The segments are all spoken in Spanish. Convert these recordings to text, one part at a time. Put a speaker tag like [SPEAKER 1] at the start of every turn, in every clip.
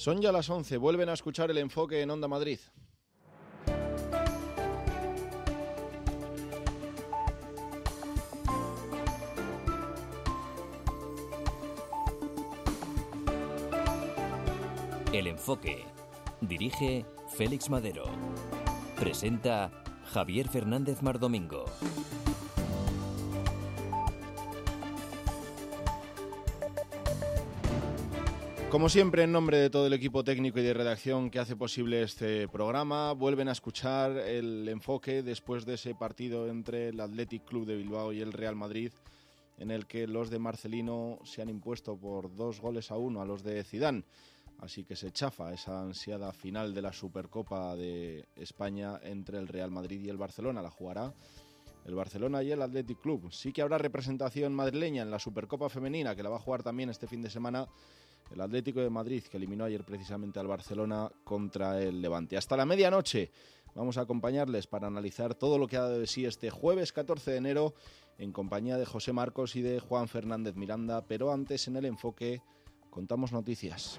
[SPEAKER 1] Son ya las 11, vuelven a escuchar el enfoque en Onda Madrid.
[SPEAKER 2] El enfoque. Dirige Félix Madero. Presenta Javier Fernández Mardomingo.
[SPEAKER 1] Como siempre, en nombre de todo el equipo técnico y de redacción que hace posible este programa, vuelven a escuchar el enfoque después de ese partido entre el Athletic Club de Bilbao y el Real Madrid, en el que los de Marcelino se han impuesto por 2-1 a los de Zidane. Así que se chafa esa ansiada final de la Supercopa de España entre el Real Madrid y el Barcelona. La jugará el Barcelona y el Athletic Club. Sí que habrá representación madrileña en la Supercopa femenina, que la va a jugar también este fin de semana el Atlético de Madrid, que eliminó ayer precisamente al Barcelona contra el Levante. Hasta la medianoche vamos a acompañarles para analizar todo lo que ha dado de sí este jueves 14 de enero en compañía de José Marcos y de Juan Fernández Miranda. Pero antes, en el enfoque, contamos noticias.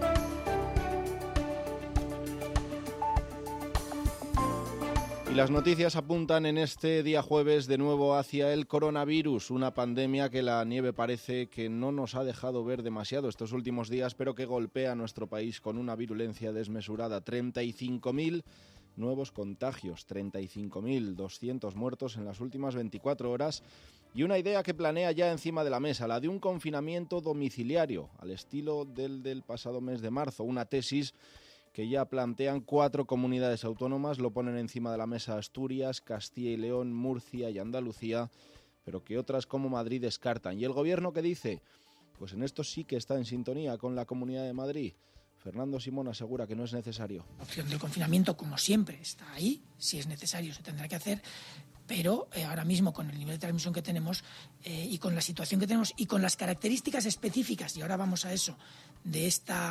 [SPEAKER 1] Y las noticias apuntan en este día jueves de nuevo hacia el coronavirus, una pandemia que la nieve parece que no nos ha dejado ver demasiado estos últimos días, pero que golpea a nuestro país con una virulencia desmesurada. 35.000 nuevos contagios, 35.200 muertos en las últimas 24 horas y una idea que planea ya encima de la mesa, la de un confinamiento domiciliario, al estilo del pasado mes de marzo, una tesis que ya plantean 4 comunidades autónomas, lo ponen encima de la mesa Asturias, Castilla y León, Murcia y Andalucía, pero que otras como Madrid descartan. ¿Y el gobierno qué dice? Pues en esto sí que está en sintonía con la Comunidad de Madrid. Fernando Simón asegura que no es necesario.
[SPEAKER 3] La opción del confinamiento, como siempre, está ahí. Si es necesario, se tendrá que hacer. Pero ahora mismo, con el nivel de transmisión que tenemos y con la situación que tenemos y con las características específicas, y ahora vamos a eso, de esta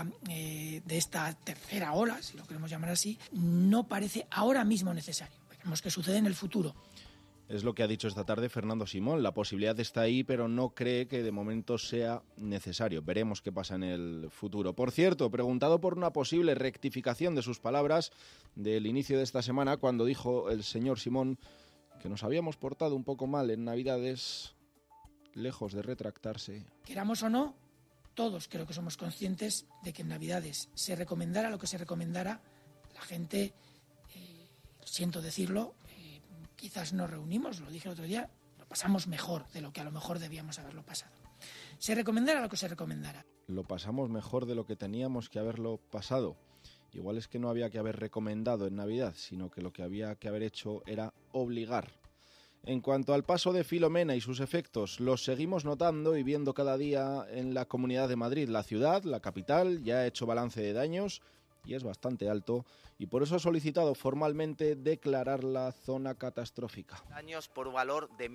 [SPEAKER 3] tercera ola, si lo queremos llamar así, no parece ahora mismo necesario. Veremos qué sucede en el futuro.
[SPEAKER 1] Es lo que ha dicho esta tarde Fernando Simón. La posibilidad está ahí, pero no cree que de momento sea necesario. Veremos qué pasa en el futuro. Por cierto, preguntado por una posible rectificación de sus palabras del inicio de esta semana, cuando dijo el señor Simón que nos habíamos portado un poco mal en Navidades, lejos de retractarse.
[SPEAKER 3] Queramos o no, todos creo que somos conscientes de que en Navidades se recomendara lo que se recomendara, la gente, siento decirlo, quizás nos reunimos, lo dije el otro día, lo pasamos mejor de lo que a lo mejor debíamos haberlo pasado. Se recomendara lo que se recomendara.
[SPEAKER 1] Lo pasamos mejor de lo que teníamos que haberlo pasado. Igual es que no había que haber recomendado en Navidad, sino que lo que había que haber hecho era obligar. En cuanto al paso de Filomena y sus efectos, los seguimos notando y viendo cada día en la Comunidad de Madrid. La ciudad, la capital, ya ha hecho balance de daños y es bastante alto, y por eso ha solicitado formalmente declarar la zona catastrófica.
[SPEAKER 4] Daños por valor de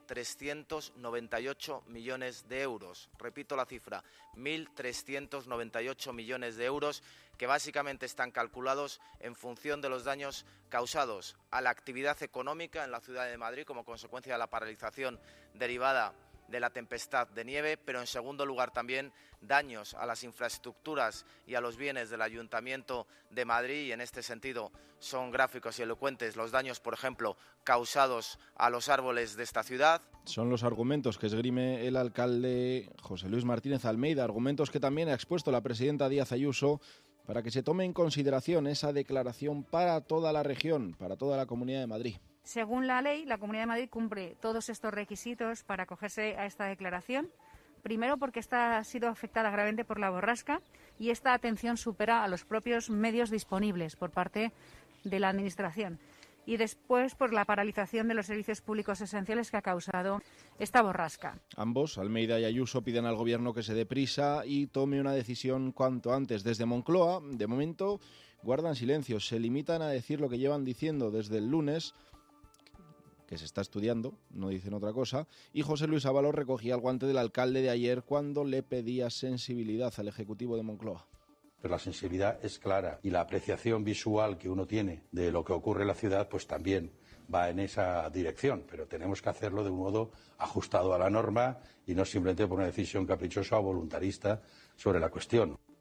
[SPEAKER 4] 1.398 millones de euros. Repito la cifra, 1.398 millones de euros, que básicamente están calculados en función de los daños causados a la actividad económica en la ciudad de Madrid como consecuencia de la paralización derivada de la tempestad de nieve, pero en segundo lugar también daños a las infraestructuras y a los bienes del Ayuntamiento de Madrid, y en este sentido son gráficos y elocuentes los daños, por ejemplo, causados a los árboles de esta ciudad.
[SPEAKER 1] Son los argumentos que esgrime el alcalde José Luis Martínez Almeida, argumentos que también ha expuesto la presidenta Díaz Ayuso para que se tome en consideración esa declaración para toda la región, para toda la Comunidad de Madrid.
[SPEAKER 5] Según la ley, la Comunidad de Madrid cumple todos estos requisitos para acogerse a esta declaración. Primero, porque ha sido afectada gravemente por la borrasca y esta atención supera a los propios medios disponibles por parte de la Administración. Y después, por la paralización de los servicios públicos esenciales que ha causado esta borrasca.
[SPEAKER 1] Ambos, Almeida y Ayuso, piden al Gobierno que se dé prisa y tome una decisión cuanto antes. Desde Moncloa, de momento, guardan silencio. Se limitan a decir lo que llevan diciendo desde el lunes, que se está estudiando, no dicen otra cosa, y José Luis Ábalos recogía el guante del alcalde de ayer cuando le pedía sensibilidad al Ejecutivo de Moncloa.
[SPEAKER 6] Pero la sensibilidad es clara y la apreciación visual que uno tiene de lo que ocurre en la ciudad pues también va en esa dirección, pero tenemos que hacerlo de un modo ajustado a la norma y no simplemente por una decisión caprichosa o voluntarista sobre la cuestión.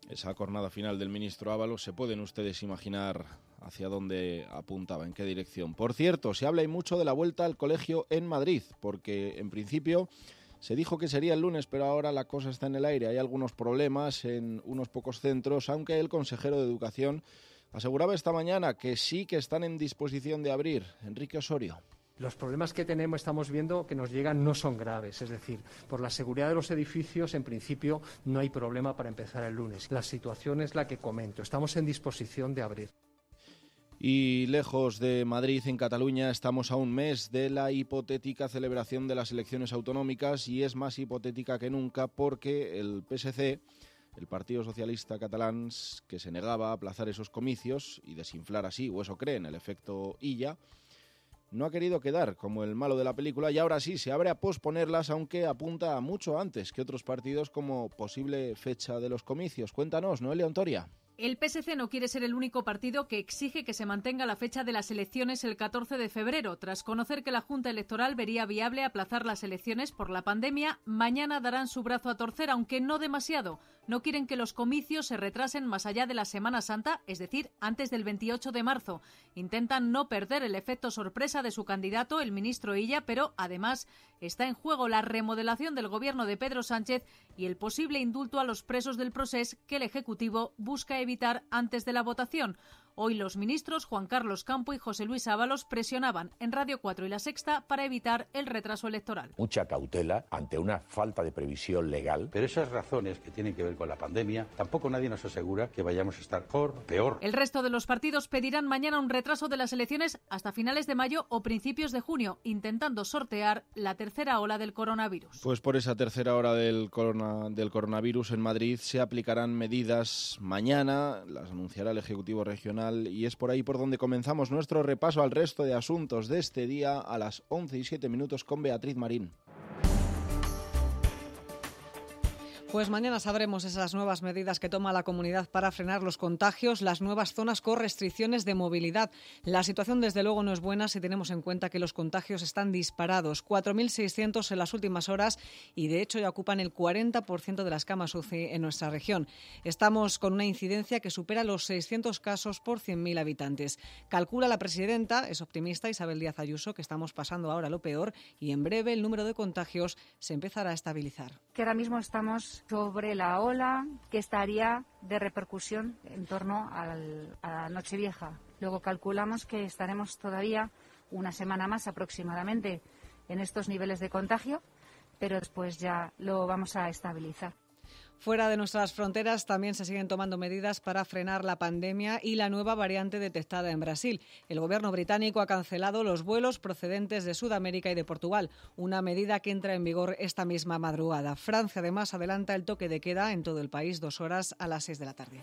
[SPEAKER 1] esa cornada final del ministro Ábalos, se pueden ustedes imaginar hacia dónde apuntaba, en qué dirección. Por cierto, se habla y mucho de la vuelta al colegio en Madrid, porque en principio se dijo que sería el lunes, pero ahora la cosa está en el aire. Hay algunos problemas en unos pocos centros, aunque el consejero de Educación aseguraba esta mañana que sí que están en disposición de abrir. Enrique Osorio.
[SPEAKER 7] Los problemas que estamos viendo que nos llegan no son graves, es decir, por la seguridad de los edificios, en principio, no hay problema para empezar el lunes. La situación es la que comento, estamos en disposición de abrir.
[SPEAKER 1] Y lejos de Madrid, en Cataluña, estamos a un mes de la hipotética celebración de las elecciones autonómicas y es más hipotética que nunca porque el PSC, el Partido Socialista Catalán, que se negaba a aplazar esos comicios y desinflar así, o eso creen, el efecto Illa, no ha querido quedar como el malo de la película y ahora sí se abre a posponerlas, aunque apunta a mucho antes que otros partidos como posible fecha de los comicios. Cuéntanos, Noelia Ontoria.
[SPEAKER 8] El PSC no quiere ser el único partido que exige que se mantenga la fecha de las elecciones el 14 de febrero. Tras conocer que la Junta Electoral vería viable aplazar las elecciones por la pandemia, mañana darán su brazo a torcer, aunque no demasiado. No quieren que los comicios se retrasen más allá de la Semana Santa, es decir, antes del 28 de marzo. Intentan no perder el efecto sorpresa de su candidato, el ministro Illa, pero además está en juego la remodelación del gobierno de Pedro Sánchez y el posible indulto a los presos del Procés que el Ejecutivo busca evitar antes de la votación. Hoy los ministros Juan Carlos Campo y José Luis Ábalos presionaban en Radio 4 y La Sexta para evitar el retraso electoral.
[SPEAKER 9] Mucha cautela ante una falta de previsión legal.
[SPEAKER 6] Pero esas razones que tienen que ver con la pandemia, tampoco nadie nos asegura que vayamos a estar mejor, peor.
[SPEAKER 8] El resto de los partidos pedirán mañana un retraso de las elecciones hasta finales de mayo o principios de junio, intentando sortear la tercera ola del coronavirus.
[SPEAKER 1] Pues por esa tercera ola del coronavirus en Madrid se aplicarán medidas mañana, las anunciará el Ejecutivo Regional y es por ahí por donde comenzamos nuestro repaso al resto de asuntos de este día a las 11:07 con Beatriz Marín.
[SPEAKER 10] Pues mañana sabremos esas nuevas medidas que toma la comunidad para frenar los contagios, las nuevas zonas con restricciones de movilidad. La situación desde luego no es buena si tenemos en cuenta que los contagios están disparados, 4.600 en las últimas horas y de hecho ya ocupan el 40% de las camas UCI en nuestra región. Estamos con una incidencia que supera los 600 casos por 100.000 habitantes. Calcula la presidenta, es optimista, Isabel Díaz Ayuso, que estamos pasando ahora lo peor y en breve el número de contagios se empezará a estabilizar.
[SPEAKER 5] Que ahora mismo estamos sobre la ola que estaría de repercusión en torno a Nochevieja. Luego calculamos que estaremos todavía una semana más aproximadamente en estos niveles de contagio, pero después ya lo vamos a estabilizar.
[SPEAKER 10] Fuera de nuestras fronteras también se siguen tomando medidas para frenar la pandemia y la nueva variante detectada en Brasil. El gobierno británico ha cancelado los vuelos procedentes de Sudamérica y de Portugal, una medida que entra en vigor esta misma madrugada. Francia además adelanta el toque de queda en todo el país 2 horas a las 6 de la tarde.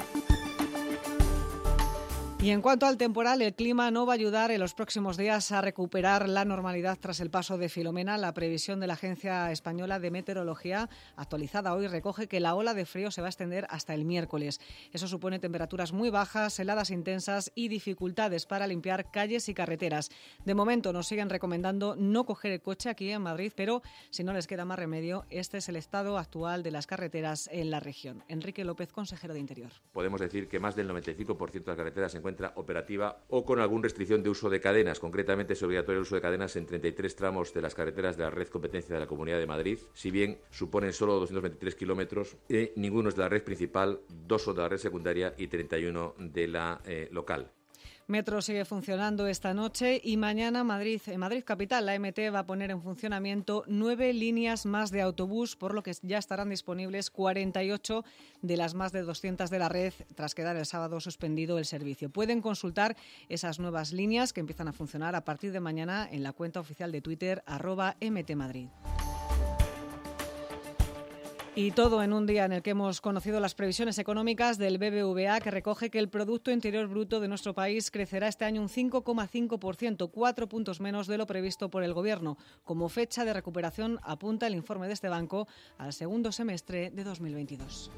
[SPEAKER 10] Y en cuanto al temporal, el clima no va a ayudar en los próximos días a recuperar la normalidad tras el paso de Filomena. La previsión de la Agencia Española de Meteorología, actualizada hoy, recoge que la ola de frío se va a extender hasta el miércoles. Eso supone temperaturas muy bajas, heladas intensas y dificultades para limpiar calles y carreteras. De momento nos siguen recomendando no coger el coche aquí en Madrid, pero si no les queda más remedio, este es el estado actual de las carreteras en la región. Enrique López, consejero de Interior.
[SPEAKER 11] Podemos decir que más del 95% de las carreteras se encuentran operativa o con alguna restricción de uso de cadenas. Concretamente es obligatorio el uso de cadenas en 33 tramos de las carreteras de la red competencia de la Comunidad de Madrid, si bien suponen solo 223 kilómetros, ninguno es de la red principal, 2 son de la red secundaria y 31 de la local.
[SPEAKER 10] Metro sigue funcionando esta noche y mañana en Madrid Capital la MT va a poner en funcionamiento 9 líneas más de autobús, por lo que ya estarán disponibles 48 de las más de 200 de la red tras quedar el sábado suspendido el servicio. Pueden consultar esas nuevas líneas que empiezan a funcionar a partir de mañana en la cuenta oficial de Twitter @MTMadrid. Y todo en un día en el que hemos conocido las previsiones económicas del BBVA, que recoge que el Producto Interior Bruto de nuestro país crecerá este año un 5,5%, 4 puntos menos de lo previsto por el Gobierno. Como fecha de recuperación apunta el informe de este banco al segundo semestre de 2022.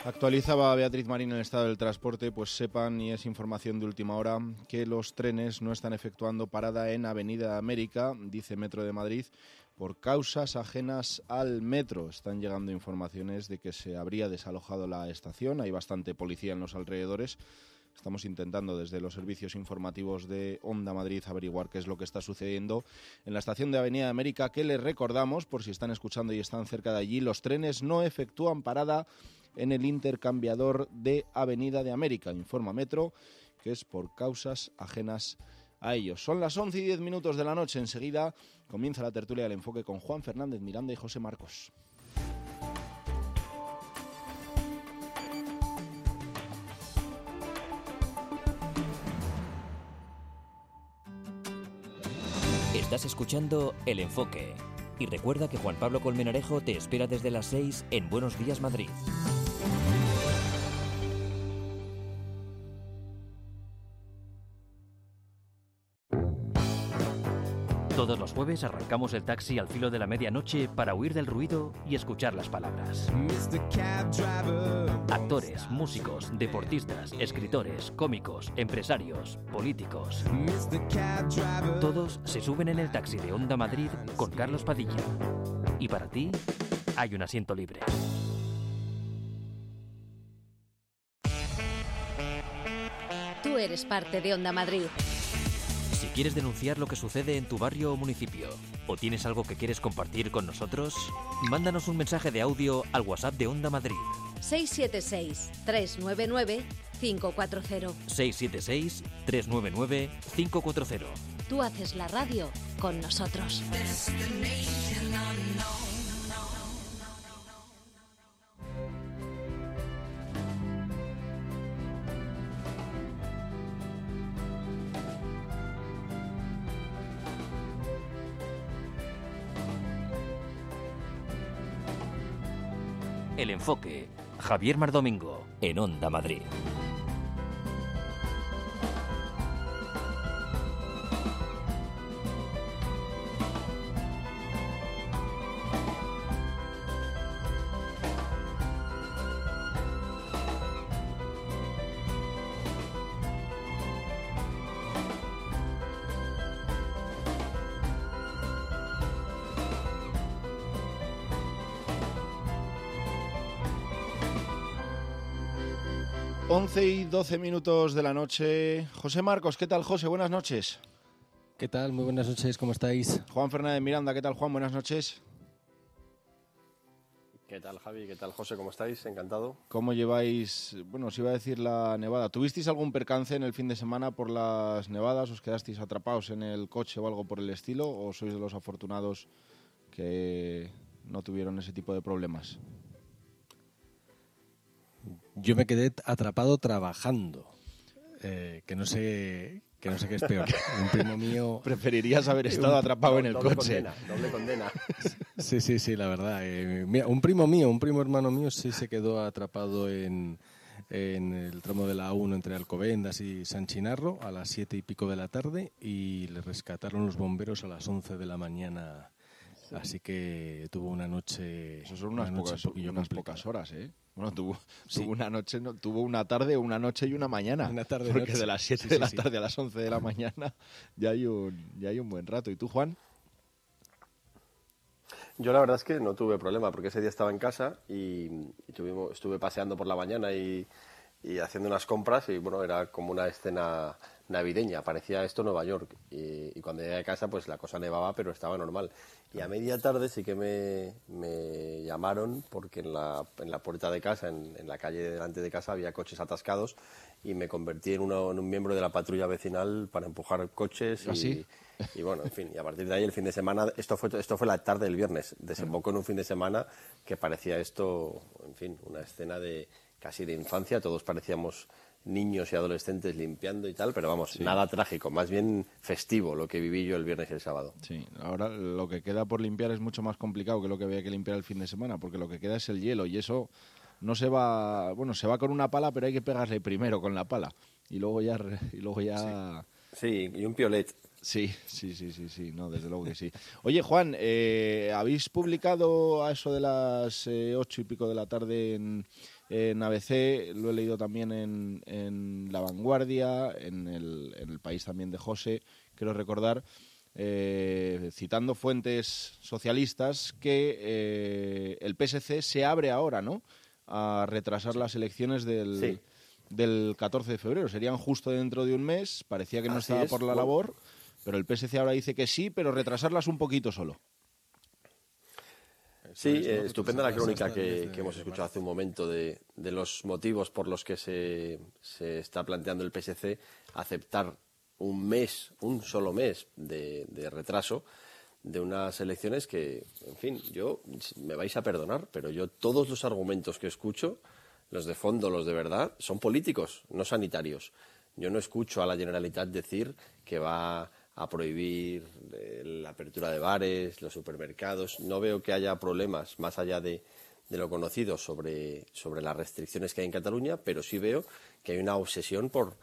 [SPEAKER 1] Actualizaba Beatriz Marín el estado del transporte, pues sepan, y es información de última hora, que los trenes no están efectuando parada en Avenida América, dice Metro de Madrid, por causas ajenas al metro. Están llegando informaciones de que se habría desalojado la estación, hay bastante policía en los alrededores. Estamos intentando desde los servicios informativos de Onda Madrid averiguar qué es lo que está sucediendo en la estación de Avenida América, que les recordamos, por si están escuchando y están cerca de allí, los trenes no efectúan parada en el intercambiador de Avenida de América. Informa Metro que es por causas ajenas a ellos. Son las 11:10 de la noche. Enseguida comienza la tertulia del Enfoque con Juan Fernández Miranda y José Marcos.
[SPEAKER 2] Estás escuchando El Enfoque. Y recuerda que Juan Pablo Colmenarejo te espera desde las 6 en Buenos Días Madrid. Todos los jueves arrancamos el taxi al filo de la medianoche para huir del ruido y escuchar las palabras. Actores, músicos, deportistas, escritores, cómicos, empresarios, políticos. Todos se suben en el taxi de Onda Madrid con Carlos Padilla. Y para ti, hay un asiento libre.
[SPEAKER 12] Tú eres parte de Onda Madrid.
[SPEAKER 2] Si quieres denunciar lo que sucede en tu barrio o municipio, o tienes algo que quieres compartir con nosotros, mándanos un mensaje de audio al WhatsApp de Onda Madrid.
[SPEAKER 12] 676-399-540.
[SPEAKER 2] 676-399-540.
[SPEAKER 12] Tú haces la radio con nosotros.
[SPEAKER 2] El Enfoque, Javier Mar Domingo, en Onda Madrid.
[SPEAKER 1] Once y 12 minutos de la noche. José Marcos, ¿qué tal, José? Buenas noches.
[SPEAKER 13] ¿Qué tal? Muy buenas noches, ¿cómo estáis?
[SPEAKER 1] Juan Fernández Miranda, ¿qué tal, Juan? Buenas noches.
[SPEAKER 14] ¿Qué tal, Javi? ¿Qué tal, José? ¿Cómo estáis? Encantado.
[SPEAKER 1] ¿Cómo lleváis, bueno, os iba a decir la nevada? ¿Tuvisteis algún percance en el fin de semana por las nevadas? ¿Os quedasteis atrapados en el coche o algo por el estilo? ¿O sois de los afortunados que no tuvieron ese tipo de problemas?
[SPEAKER 13] Yo me quedé atrapado trabajando, que no sé qué es peor. Un primo mío...
[SPEAKER 1] Preferirías haber estado atrapado en el coche.
[SPEAKER 14] Doble condena.
[SPEAKER 13] Sí, la verdad. Mira, un primo hermano mío, sí se quedó atrapado en el tramo de la A1 entre Alcobendas y San Chinarro a las 7 y pico de la tarde y le rescataron los bomberos a las 11 de la mañana. Así que tuvo una noche...
[SPEAKER 1] Eso son unas pocas horas, ¿eh? Bueno, tuvo una noche, no, tuvo una tarde, una noche y una mañana.
[SPEAKER 13] Una tarde,
[SPEAKER 1] porque
[SPEAKER 13] noche.
[SPEAKER 1] De las 7 de la tarde a las 11 de la mañana ya hay un buen rato. ¿Y tú, Juan?
[SPEAKER 14] Yo la verdad es que no tuve problema, porque ese día estaba en casa y estuve paseando por la mañana y haciendo unas compras y bueno, era como una escena navideña, parecía esto Nueva York y cuando llegué a casa pues la cosa nevaba pero estaba normal y a media tarde sí que me llamaron porque en la puerta de casa, en la calle delante de casa había coches atascados y me convertí en un miembro de la patrulla vecinal para empujar coches y bueno, en fin, y a partir de ahí el fin de semana, esto fue la tarde del viernes, desembocó en un fin de semana que parecía esto, en fin, una escena casi de infancia, todos parecíamos niños y adolescentes limpiando y tal, pero vamos, nada trágico, más bien festivo lo que viví yo el viernes y el sábado.
[SPEAKER 1] Sí, ahora lo que queda por limpiar es mucho más complicado que lo que había que limpiar el fin de semana, porque lo que queda es el hielo y eso no se va, bueno, se va con una pala, pero hay que pegarle primero con la pala y luego ya
[SPEAKER 14] Sí, y un piolet.
[SPEAKER 1] Sí, no, desde luego que sí. Oye, Juan, habéis publicado a eso de las 8 y pico de la tarde en ABC, lo he leído también en La Vanguardia, en el País también de José, quiero recordar, citando fuentes socialistas, que el PSC se abre ahora, ¿no?, a retrasar las elecciones del 14 de febrero. Serían justo dentro de un mes, parecía que no estaba por la labor, pero el PSC ahora dice que sí, pero retrasarlas un poquito solo.
[SPEAKER 14] Sí, estupenda la crónica que hemos escuchado hace un momento de los motivos por los que se está planteando el PSC aceptar un solo mes de retraso de unas elecciones que, en fin, me vais a perdonar, pero yo todos los argumentos que escucho, los de fondo, los de verdad, son políticos, no sanitarios. Yo no escucho a la Generalitat decir que va a prohibir la apertura de bares, los supermercados. No veo que haya problemas más allá de lo conocido sobre las restricciones que hay en Cataluña, pero sí veo que hay una obsesión por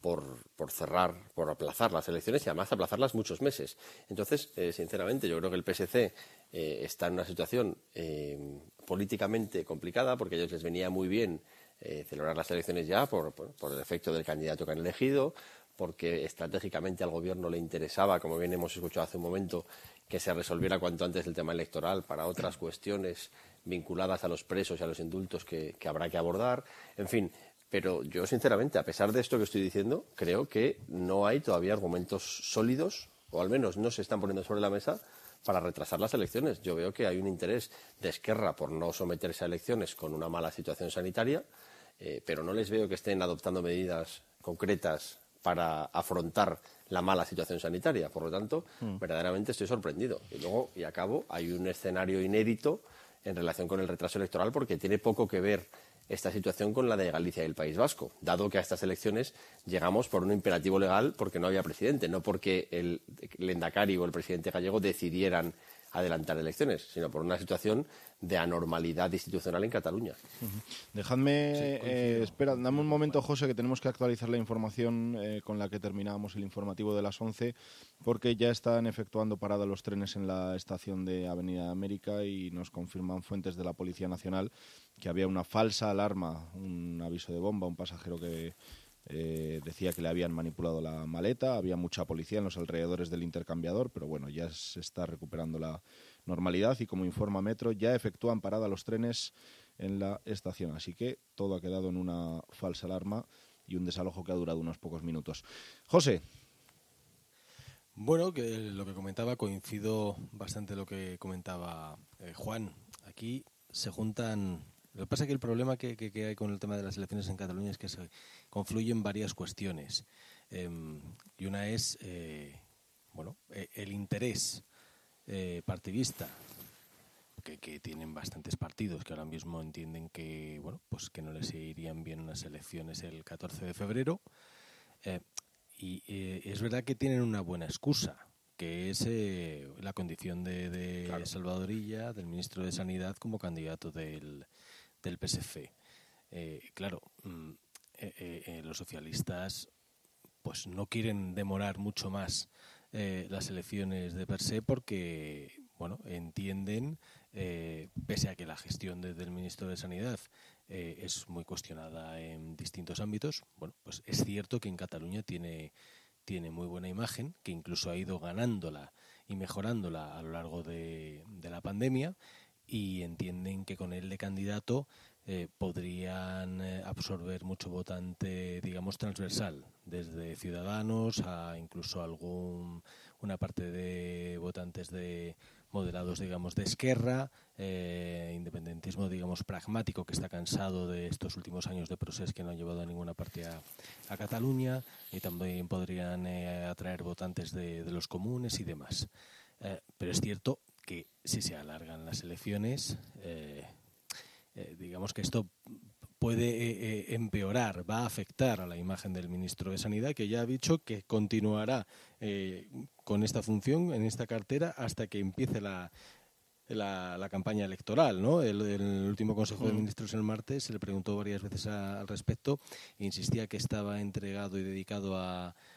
[SPEAKER 14] aplazar las elecciones y además aplazarlas muchos meses. Entonces, sinceramente, yo creo que el PSC está en una situación políticamente complicada, porque a ellos les venía muy bien celebrar las elecciones ya por el efecto del candidato que han elegido, porque estratégicamente al gobierno le interesaba, como bien hemos escuchado hace un momento, que se resolviera cuanto antes el tema electoral para otras cuestiones vinculadas a los presos y a los indultos que habrá que abordar. En fin, pero yo sinceramente, a pesar de esto que estoy diciendo, creo que no hay todavía argumentos sólidos, o al menos no se están poniendo sobre la mesa, para retrasar las elecciones. Yo veo que hay un interés de Esquerra por no someterse a elecciones con una mala situación sanitaria, pero no les veo que estén adoptando medidas concretas para afrontar la mala situación sanitaria. Por lo tanto, verdaderamente estoy sorprendido. Y luego, y acabo, hay un escenario inédito en relación con el retraso electoral, porque tiene poco que ver esta situación con la de Galicia y el País Vasco, dado que a estas elecciones llegamos por un imperativo legal porque no había presidente, no porque el Lehendakari o el presidente gallego decidieran adelantar elecciones, sino por una situación de anormalidad institucional en Cataluña.
[SPEAKER 1] Dejadme, espera, dame un momento, José, que tenemos que actualizar la información con la que terminábamos el informativo de las 11, porque ya están efectuando parada los trenes en la estación de Avenida de América y nos confirman fuentes de la Policía Nacional que había una falsa alarma, un aviso de bomba, un pasajero que decía que le habían manipulado la maleta. Había mucha policía en los alrededores del intercambiador, pero bueno, ya se está recuperando la normalidad y, como informa Metro, ya efectúan parada los trenes en la estación. Así que todo ha quedado en una falsa alarma y un desalojo que ha durado unos pocos minutos. José.
[SPEAKER 13] Bueno, que lo que comentaba, coincido bastante lo que comentaba Juan. Aquí se juntan... Lo que pasa es que el problema que hay con el tema de las elecciones en Cataluña es que se confluyen varias cuestiones. Y una es el interés partidista que tienen bastantes partidos que ahora mismo entienden que que no les irían bien unas elecciones el 14 de febrero. Y es verdad que tienen una buena excusa, que es la condición de Salvador Illa, del ministro de Sanidad, como candidato del PSC. Los socialistas pues no quieren demorar mucho más las elecciones de per se, porque entienden, pese a que la gestión del ministro de Sanidad es muy cuestionada en distintos ámbitos, pues es cierto que en Cataluña tiene muy buena imagen, que incluso ha ido ganándola y mejorándola a lo largo de la pandemia, y entienden que con él de candidato podrían absorber mucho votante, digamos, transversal, desde Ciudadanos a incluso una parte de votantes de moderados, digamos, de Esquerra, independentismo, digamos, pragmático, que está cansado de estos últimos años de procés que no han llevado a ninguna parte a Cataluña, y también podrían atraer votantes de los comunes y demás. Pero es cierto que si se alargan las elecciones, digamos que esto puede empeorar, va a afectar a la imagen del ministro de Sanidad, que ya ha dicho que continuará con esta función, en esta cartera, hasta que empiece la campaña electoral, ¿no? El último Consejo de Ministros el martes se le preguntó varias veces al respecto e insistía que estaba entregado y dedicado a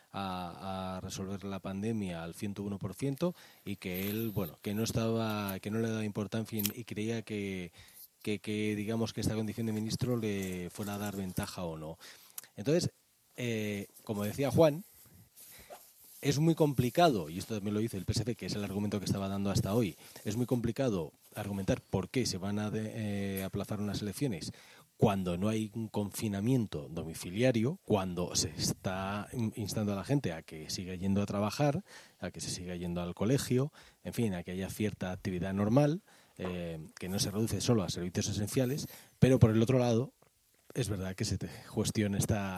[SPEAKER 13] a resolver la pandemia al 101% y que él, que no le daba importancia y creía que digamos que esta condición de ministro le fuera a dar ventaja o no. Entonces, como decía Juan, es muy complicado, y esto también lo dice el PSC, que es el argumento que estaba dando hasta hoy, es muy complicado argumentar por qué se van a aplazar unas elecciones cuando no hay un confinamiento domiciliario, cuando se está instando a la gente a que siga yendo a trabajar, a que se siga yendo al colegio, en fin, a que haya cierta actividad normal, que no se reduce solo a servicios esenciales, pero por el otro lado, es verdad que se cuestiona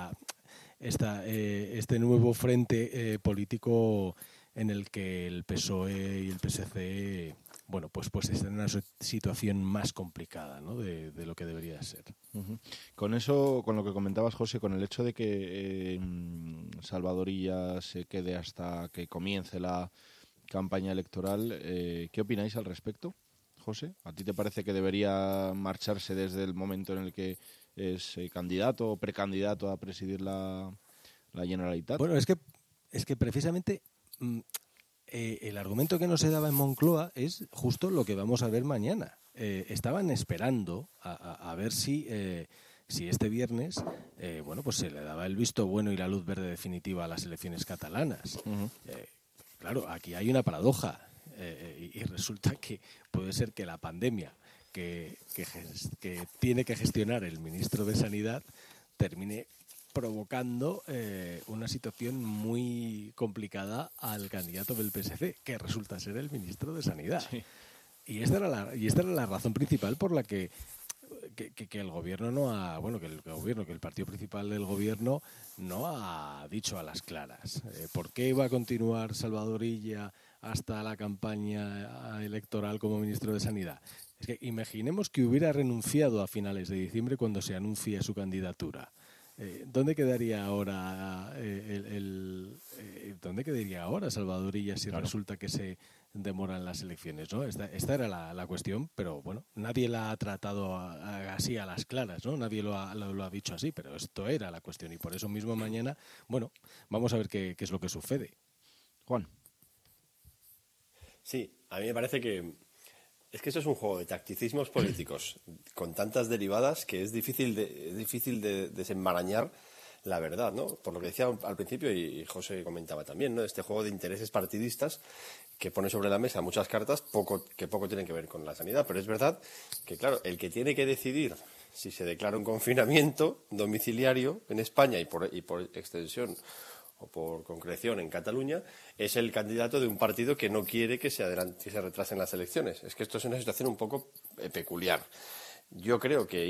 [SPEAKER 13] este nuevo frente político en el que el PSOE y el PSC pues están en una situación más complicada, ¿no?, de lo que debería ser.
[SPEAKER 1] Uh-huh. Con eso, con lo que comentabas, José, con el hecho de que Salvador Illa se quede hasta que comience la campaña electoral, ¿qué opináis al respecto, José? ¿A ti te parece que debería marcharse desde el momento en el que es candidato o precandidato a presidir la Generalitat?
[SPEAKER 13] Bueno, es que precisamente el argumento que no se daba en Moncloa es justo lo que vamos a ver mañana. Estaban esperando a ver si este viernes pues se le daba el visto bueno y la luz verde definitiva a las elecciones catalanas. Uh-huh. Claro, aquí hay una paradoja y resulta que puede ser que la pandemia que tiene que gestionar el ministro de Sanidad termine provocando una situación muy complicada al candidato del PSC, que resulta ser el ministro de Sanidad. Sí. Y esta era la razón principal por la que el gobierno no ha, que el partido principal del gobierno no ha dicho a las claras por qué va a continuar Salvador Illa hasta la campaña electoral como ministro de Sanidad. Es que imaginemos que hubiera renunciado a finales de diciembre cuando se anuncia su candidatura. ¿Dónde quedaría ahora ¿dónde quedaría ahora Salvador Illa si resulta que se demoran las elecciones, ¿no? Esta era la cuestión, pero nadie la ha tratado así a las claras, ¿no? Nadie lo ha dicho así, pero esto era la cuestión y por eso mismo mañana, vamos a ver qué es lo que sucede. Juan.
[SPEAKER 14] Sí, a mí me parece que esto es un juego de tacticismos políticos con tantas derivadas que es difícil de desenmarañar la verdad, ¿no? Por lo que decía al principio y José comentaba también, ¿no? Este juego de intereses partidistas que pone sobre la mesa muchas cartas que poco tienen que ver con la sanidad, pero es verdad que, claro, el que tiene que decidir si se declara un confinamiento domiciliario en España y por extensión o por concreción en Cataluña, es el candidato de un partido que no quiere que se retrasen las elecciones. Es que esto es una situación un poco peculiar. Yo creo que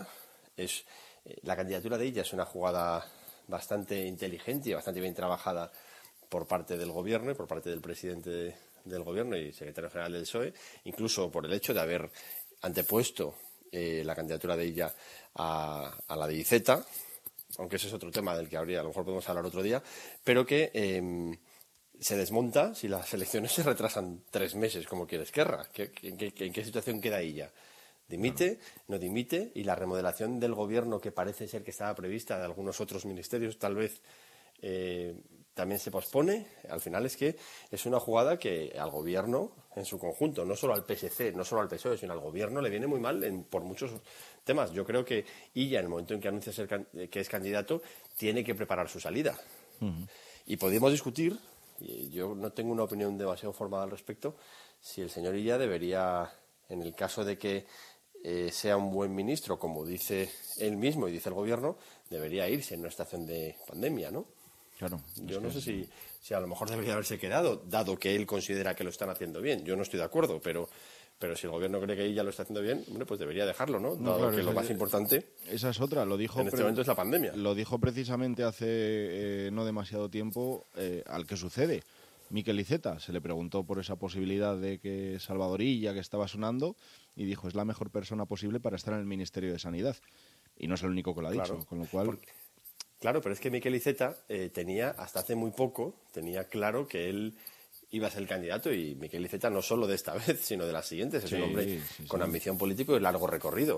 [SPEAKER 14] la candidatura de Illa es una jugada bastante inteligente y bastante bien trabajada por parte del gobierno y por parte del presidente del gobierno y secretario general del PSOE, incluso por el hecho de haber antepuesto la candidatura de Illa a la de Iceta, aunque ese es otro tema del que a lo mejor podemos hablar otro día, pero que se desmonta si las elecciones se retrasan 3 meses, como quiere Esquerra. ¿En qué situación queda Illa? ¿Dimite? ¿No dimite? Y la remodelación del gobierno, que parece ser que estaba prevista de algunos otros ministerios, tal vez también se pospone. Al final es una jugada que al gobierno en su conjunto, no solo al PSC, no solo al PSOE, sino al gobierno le viene muy mal por muchos temas. Yo creo que Illa, en el momento en que anuncia que es candidato, tiene que preparar su salida. Uh-huh. Y podemos discutir, y yo no tengo una opinión demasiado formada al respecto, si el señor Illa debería, en el caso de que sea un buen ministro, como dice él mismo y dice el gobierno, debería irse en una situación de pandemia, ¿no?
[SPEAKER 1] Claro.
[SPEAKER 14] Yo no sé si a lo mejor debería haberse quedado, dado que él considera que lo están haciendo bien. Yo no estoy de acuerdo, pero si el gobierno cree que ella lo está haciendo bien, pues debería dejarlo, ¿no? Dado claro, que lo más importante
[SPEAKER 1] esa es otra, lo dijo
[SPEAKER 14] en este momento es la pandemia.
[SPEAKER 1] Lo dijo precisamente hace no demasiado tiempo al que sucede. Miquel Iceta se le preguntó por esa posibilidad de que Salvador Illa, que estaba sonando, y dijo, es la mejor persona posible para estar en el Ministerio de Sanidad. Y no es el único que lo ha dicho, con lo cual...
[SPEAKER 14] Claro, pero es que Miquel Iceta hasta hace muy poco, tenía claro que él iba a ser el candidato, y Miquel Iceta no solo de esta vez, sino de las siguientes. Es un hombre con ambición política y largo recorrido.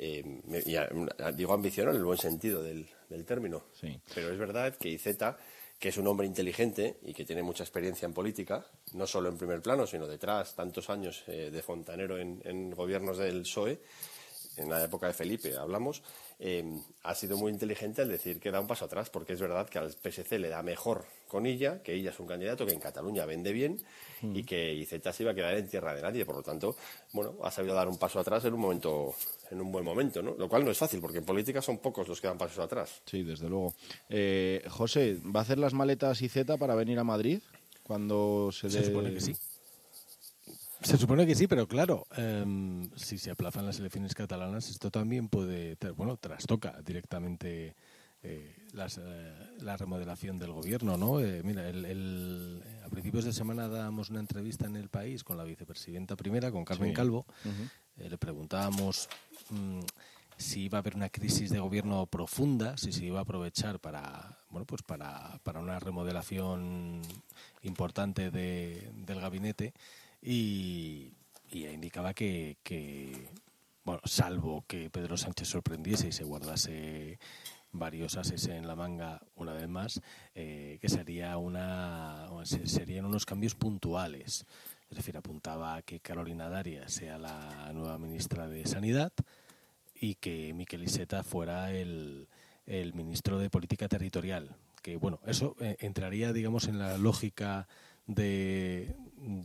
[SPEAKER 14] Uh-huh. Digo ambición en el buen sentido del término. Sí. Pero es verdad que Iceta que es un hombre inteligente y que tiene mucha experiencia en política, no solo en primer plano, sino detrás, tantos años de fontanero en gobiernos del PSOE, en la época de Felipe hablamos, ha sido muy inteligente al decir que da un paso atrás, porque es verdad que al PSC le da mejor con ella, que ella es un candidato que en Cataluña vende bien y que Iceta se iba a quedar en tierra de nadie. Por lo tanto, bueno, ha sabido dar un paso atrás en un buen momento, ¿no? Lo cual no es fácil, porque en política son pocos los que dan pasos atrás.
[SPEAKER 1] Sí, desde luego. José, ¿va a hacer las maletas Iceta para venir a Madrid cuando se
[SPEAKER 13] supone que sí. Se supone que sí, pero claro, si se aplazan las elecciones catalanas, esto también puede, trastoca directamente la remodelación del gobierno, ¿no? Mira, a principios de semana dábamos una entrevista en El País con la vicepresidenta primera, con Carmen Calvo. Le preguntábamos si iba a haber una crisis de gobierno profunda, si se iba a aprovechar para una remodelación importante del gabinete. Y indicaba que, salvo que Pedro Sánchez sorprendiese y se guardase varios ases en la manga una vez más, que serían unos cambios puntuales. Es decir, apuntaba a que Carolina Darias sea la nueva ministra de Sanidad y que Miquel Iceta fuera el ministro de Política Territorial. Que eso entraría, digamos, en la lógica de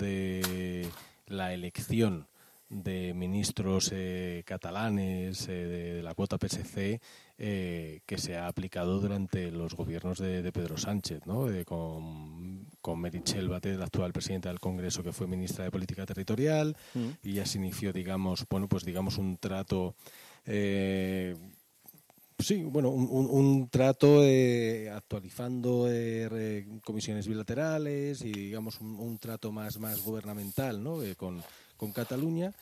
[SPEAKER 13] la elección de ministros catalanes de la cuota PSC que se ha aplicado durante los gobiernos de Pedro Sánchez, ¿no? Con Meritxell Batet, la actual presidenta del Congreso, que fue ministra de Política Territorial, y ya se inició, digamos, un trato... un trato actualizando comisiones bilaterales y, digamos, un trato más gubernamental, ¿no? Con Cataluña.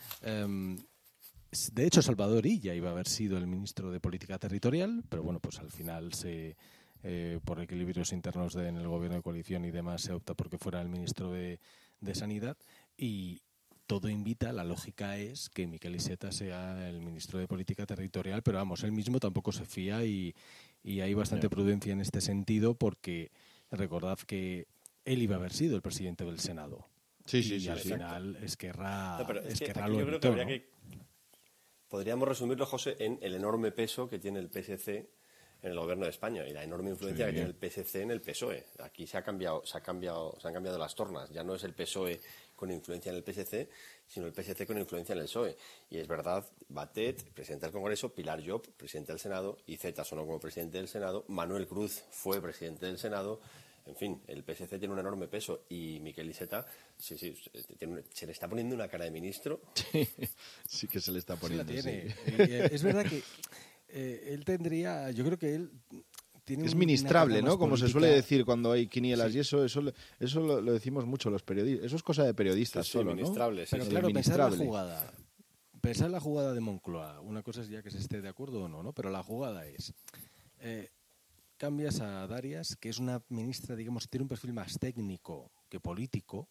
[SPEAKER 13] De hecho, Salvador Illa iba a haber sido el ministro de Política Territorial, pero al final por equilibrios internos en el gobierno de coalición y demás se opta porque fuera el ministro de Sanidad, y todo invita, la lógica es que Miquel Iceta sea el ministro de Política Territorial, pero él mismo tampoco se fía y hay bastante prudencia en este sentido, porque recordad que él iba a haber sido el presidente del Senado.
[SPEAKER 14] Sí,
[SPEAKER 13] al final Esquerra
[SPEAKER 14] lo evitó, ¿no? Podríamos resumirlo, José, en el enorme peso que tiene el PSC en el gobierno de España y la enorme influencia que tiene el PSC en el PSOE. Aquí se han cambiado las tornas. Ya no es el PSOE con influencia en el PSC, sino el PSC con influencia en el PSOE. Y es verdad, Batet, presidente del Congreso, Pilar Llop, presidente del Senado, Iceta sonó como presidente del Senado, Manuel Cruz fue presidente del Senado. En fin, el PSC tiene un enorme peso y Miquel Iceta se le está poniendo una cara de ministro.
[SPEAKER 1] Sí que se le está poniendo.
[SPEAKER 13] Sí la tiene. Es verdad que él tendría, yo creo que él tiene
[SPEAKER 1] es ministrable, ¿no? Como se suele decir cuando hay quinielas, sí. Y eso lo decimos mucho los periodistas. Eso es cosa de periodistas solo, ¿no?
[SPEAKER 13] Pero claro, pensar la jugada de Moncloa. Una cosa es ya que se esté de acuerdo o no, pero la jugada es... cambias a Darias, que es una ministra, digamos, tiene un perfil más técnico que político.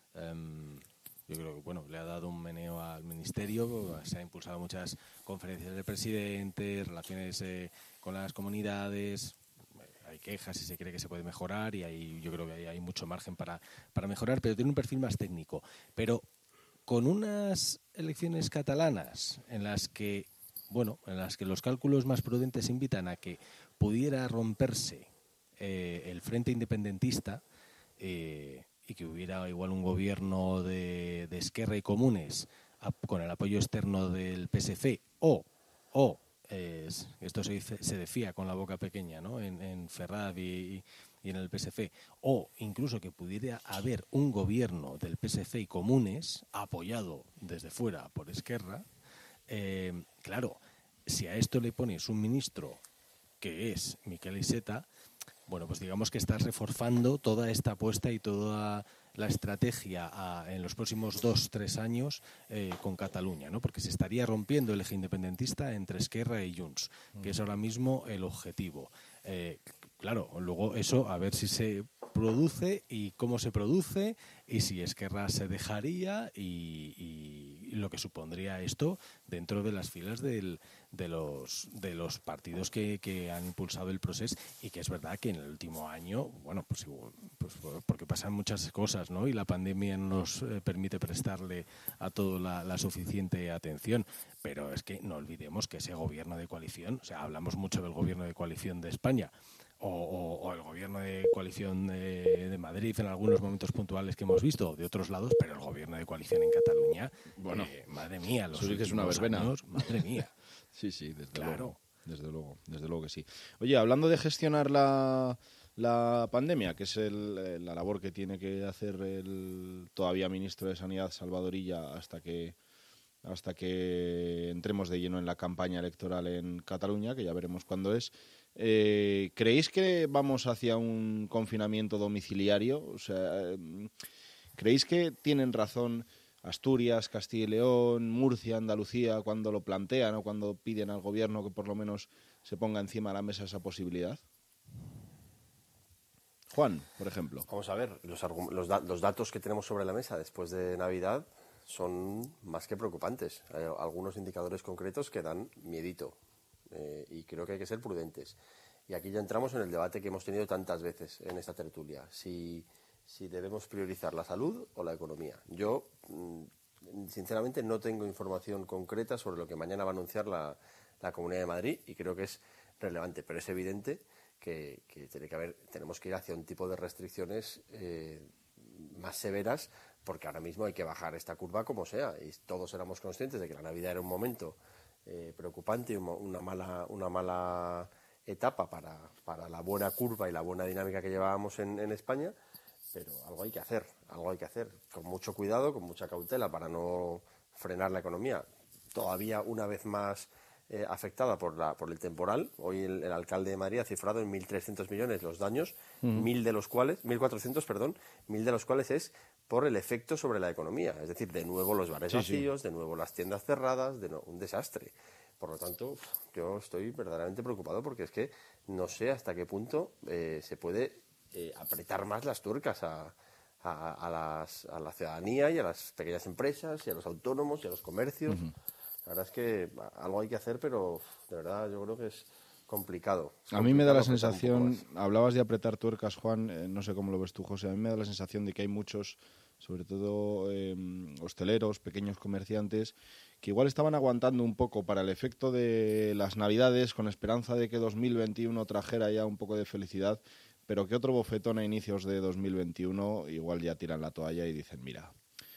[SPEAKER 13] Yo creo que, le ha dado un meneo al ministerio, se ha impulsado muchas conferencias del presidente, relaciones con las comunidades, hay quejas y se cree que se puede mejorar y yo creo que hay mucho margen para mejorar, pero tiene un perfil más técnico. Pero con unas elecciones catalanas en las que los cálculos más prudentes invitan a que pudiera romperse el frente independentista y que hubiera igual un gobierno de Esquerra y Comunes con el apoyo externo del PSC esto se decía con la boca pequeña, ¿no? en Ferraz y en el PSC, o incluso que pudiera haber un gobierno del PSC y Comunes apoyado desde fuera por Esquerra. Claro, si a esto le pones un ministro que es Miquel Iceta, pues digamos que estás reforzando toda esta apuesta y toda la estrategia en los próximos 2-3 años con Cataluña, ¿no? Porque se estaría rompiendo el eje independentista entre Esquerra y Junts, que es ahora mismo el objetivo. Claro, luego eso a ver si se produce y cómo se produce y si Esquerra se dejaría y lo que supondría esto dentro de las filas de los partidos que han impulsado el proceso, y que es verdad que en el último año, bueno, pues porque pasan muchas cosas, ¿no? Y la pandemia no nos permite prestarle a todo la suficiente atención, pero es que no olvidemos que ese gobierno de coalición, o sea, hablamos mucho del gobierno de coalición de España, o el gobierno de coalición de Madrid en algunos momentos puntuales que hemos visto de otros lados, pero el gobierno de coalición en Cataluña, bueno, madre mía, los últimos
[SPEAKER 1] es una verbena.
[SPEAKER 13] años, madre mía.
[SPEAKER 1] Sí, desde luego que sí. Oye, hablando de gestionar la pandemia, que es la labor que tiene que hacer el todavía ministro de Sanidad, Salvador Illa, hasta que entremos de lleno en la campaña electoral en Cataluña, que ya veremos cuándo es. ¿Creéis que vamos hacia un confinamiento domiciliario? O sea, ¿creéis que tienen razón Asturias, Castilla y León, Murcia, Andalucía cuando lo plantean o cuando piden al gobierno que por lo menos se ponga encima de la mesa esa posibilidad? Juan, por ejemplo.
[SPEAKER 14] Vamos a ver, los datos que tenemos sobre la mesa después de Navidad son más que preocupantes. Hay algunos indicadores concretos que dan miedito. Y creo que hay que ser prudentes. Y aquí ya entramos en el debate que hemos tenido tantas veces en esta tertulia. Si debemos priorizar la salud o la economía. Yo, sinceramente, no tengo información concreta sobre lo que mañana va a anunciar la Comunidad de Madrid, y creo que es relevante, pero es evidente que tenemos que ir hacia un tipo de restricciones más severas, porque ahora mismo hay que bajar esta curva como sea, y todos éramos conscientes de que la Navidad era un momento preocupante y una mala etapa para la buena curva y la buena dinámica que llevábamos en España, pero algo hay que hacer con mucho cuidado, con mucha cautela, para no frenar la economía, todavía una vez más afectada por el temporal. Hoy el alcalde de Madrid ha cifrado en 1.300 millones los daños, 1.400 de los cuales es por el efecto sobre la economía, es decir, de nuevo los bares vacíos, de nuevo las tiendas cerradas, un desastre. Por lo tanto, yo estoy verdaderamente preocupado, porque es que no sé hasta qué punto se puede apretar más las tuercas a la ciudadanía y a las pequeñas empresas y a los autónomos y a los comercios. La verdad es que algo hay que hacer, pero de verdad yo creo que es complicado.
[SPEAKER 1] A mí me da la sensación, hablabas de apretar tuercas, Juan, no sé cómo lo ves tú, José, a mí me da la sensación de que hay muchos, sobre todo hosteleros, pequeños comerciantes, que igual estaban aguantando un poco para el efecto de las Navidades, con esperanza de que 2021 trajera ya un poco de felicidad, pero que otro bofetón a inicios de 2021 igual ya tiran la toalla y dicen, mira,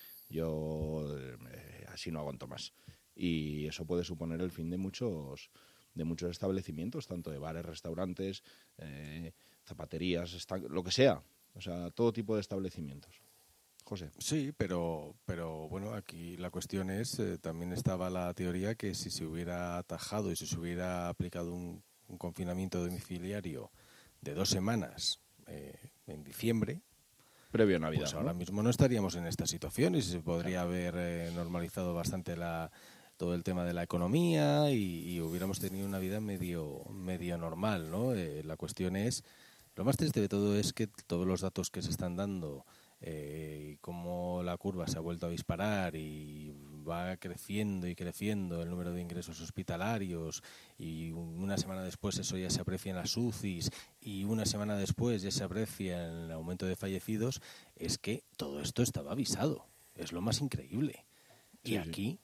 [SPEAKER 1] yo así no aguanto más. Y eso puede suponer el fin de muchos establecimientos, tanto de bares, restaurantes, zapaterías, lo que sea, o sea, todo tipo de establecimientos. José.
[SPEAKER 13] Sí, pero bueno, aquí la cuestión es, también estaba la teoría que si se hubiera atajado y si se hubiera aplicado un confinamiento domiciliario de 2 semanas en diciembre,
[SPEAKER 1] previo a Navidad,
[SPEAKER 13] pues ahora mismo no estaríamos en esta situación y se podría haber normalizado bastante todo el tema de la economía y hubiéramos tenido una vida medio normal, ¿no? La cuestión es, lo más triste de todo es que todos los datos que se están dando y cómo la curva se ha vuelto a disparar y va creciendo y creciendo el número de ingresos hospitalarios, y una semana después eso ya se aprecia en las UCIs y una semana después ya se aprecia en el aumento de fallecidos, es que todo esto estaba avisado, es lo más increíble. Sí, y aquí,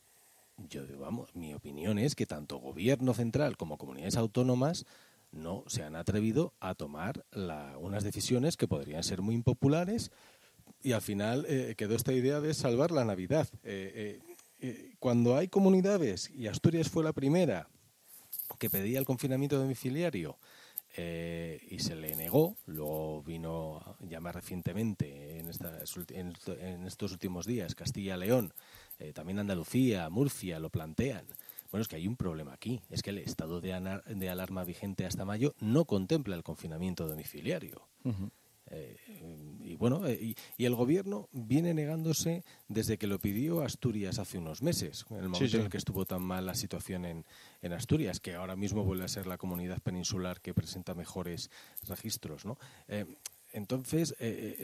[SPEAKER 13] mi opinión es que tanto gobierno central como comunidades autónomas no se han atrevido a tomar unas decisiones que podrían ser muy impopulares. Y al final quedó esta idea de salvar la Navidad. Cuando hay comunidades, y Asturias fue la primera que pedía el confinamiento domiciliario y se le negó, luego vino ya más recientemente en estos últimos días Castilla y León, también Andalucía, Murcia lo plantean. Bueno, es que hay un problema aquí, es que el estado de alarma vigente hasta mayo no contempla el confinamiento domiciliario. Uh-huh. Y bueno, y el gobierno viene negándose desde que lo pidió Asturias hace unos meses, en el momento en el que estuvo tan mal la situación en Asturias, que ahora mismo vuelve a ser la comunidad peninsular que presenta mejores registros, ¿no? Entonces,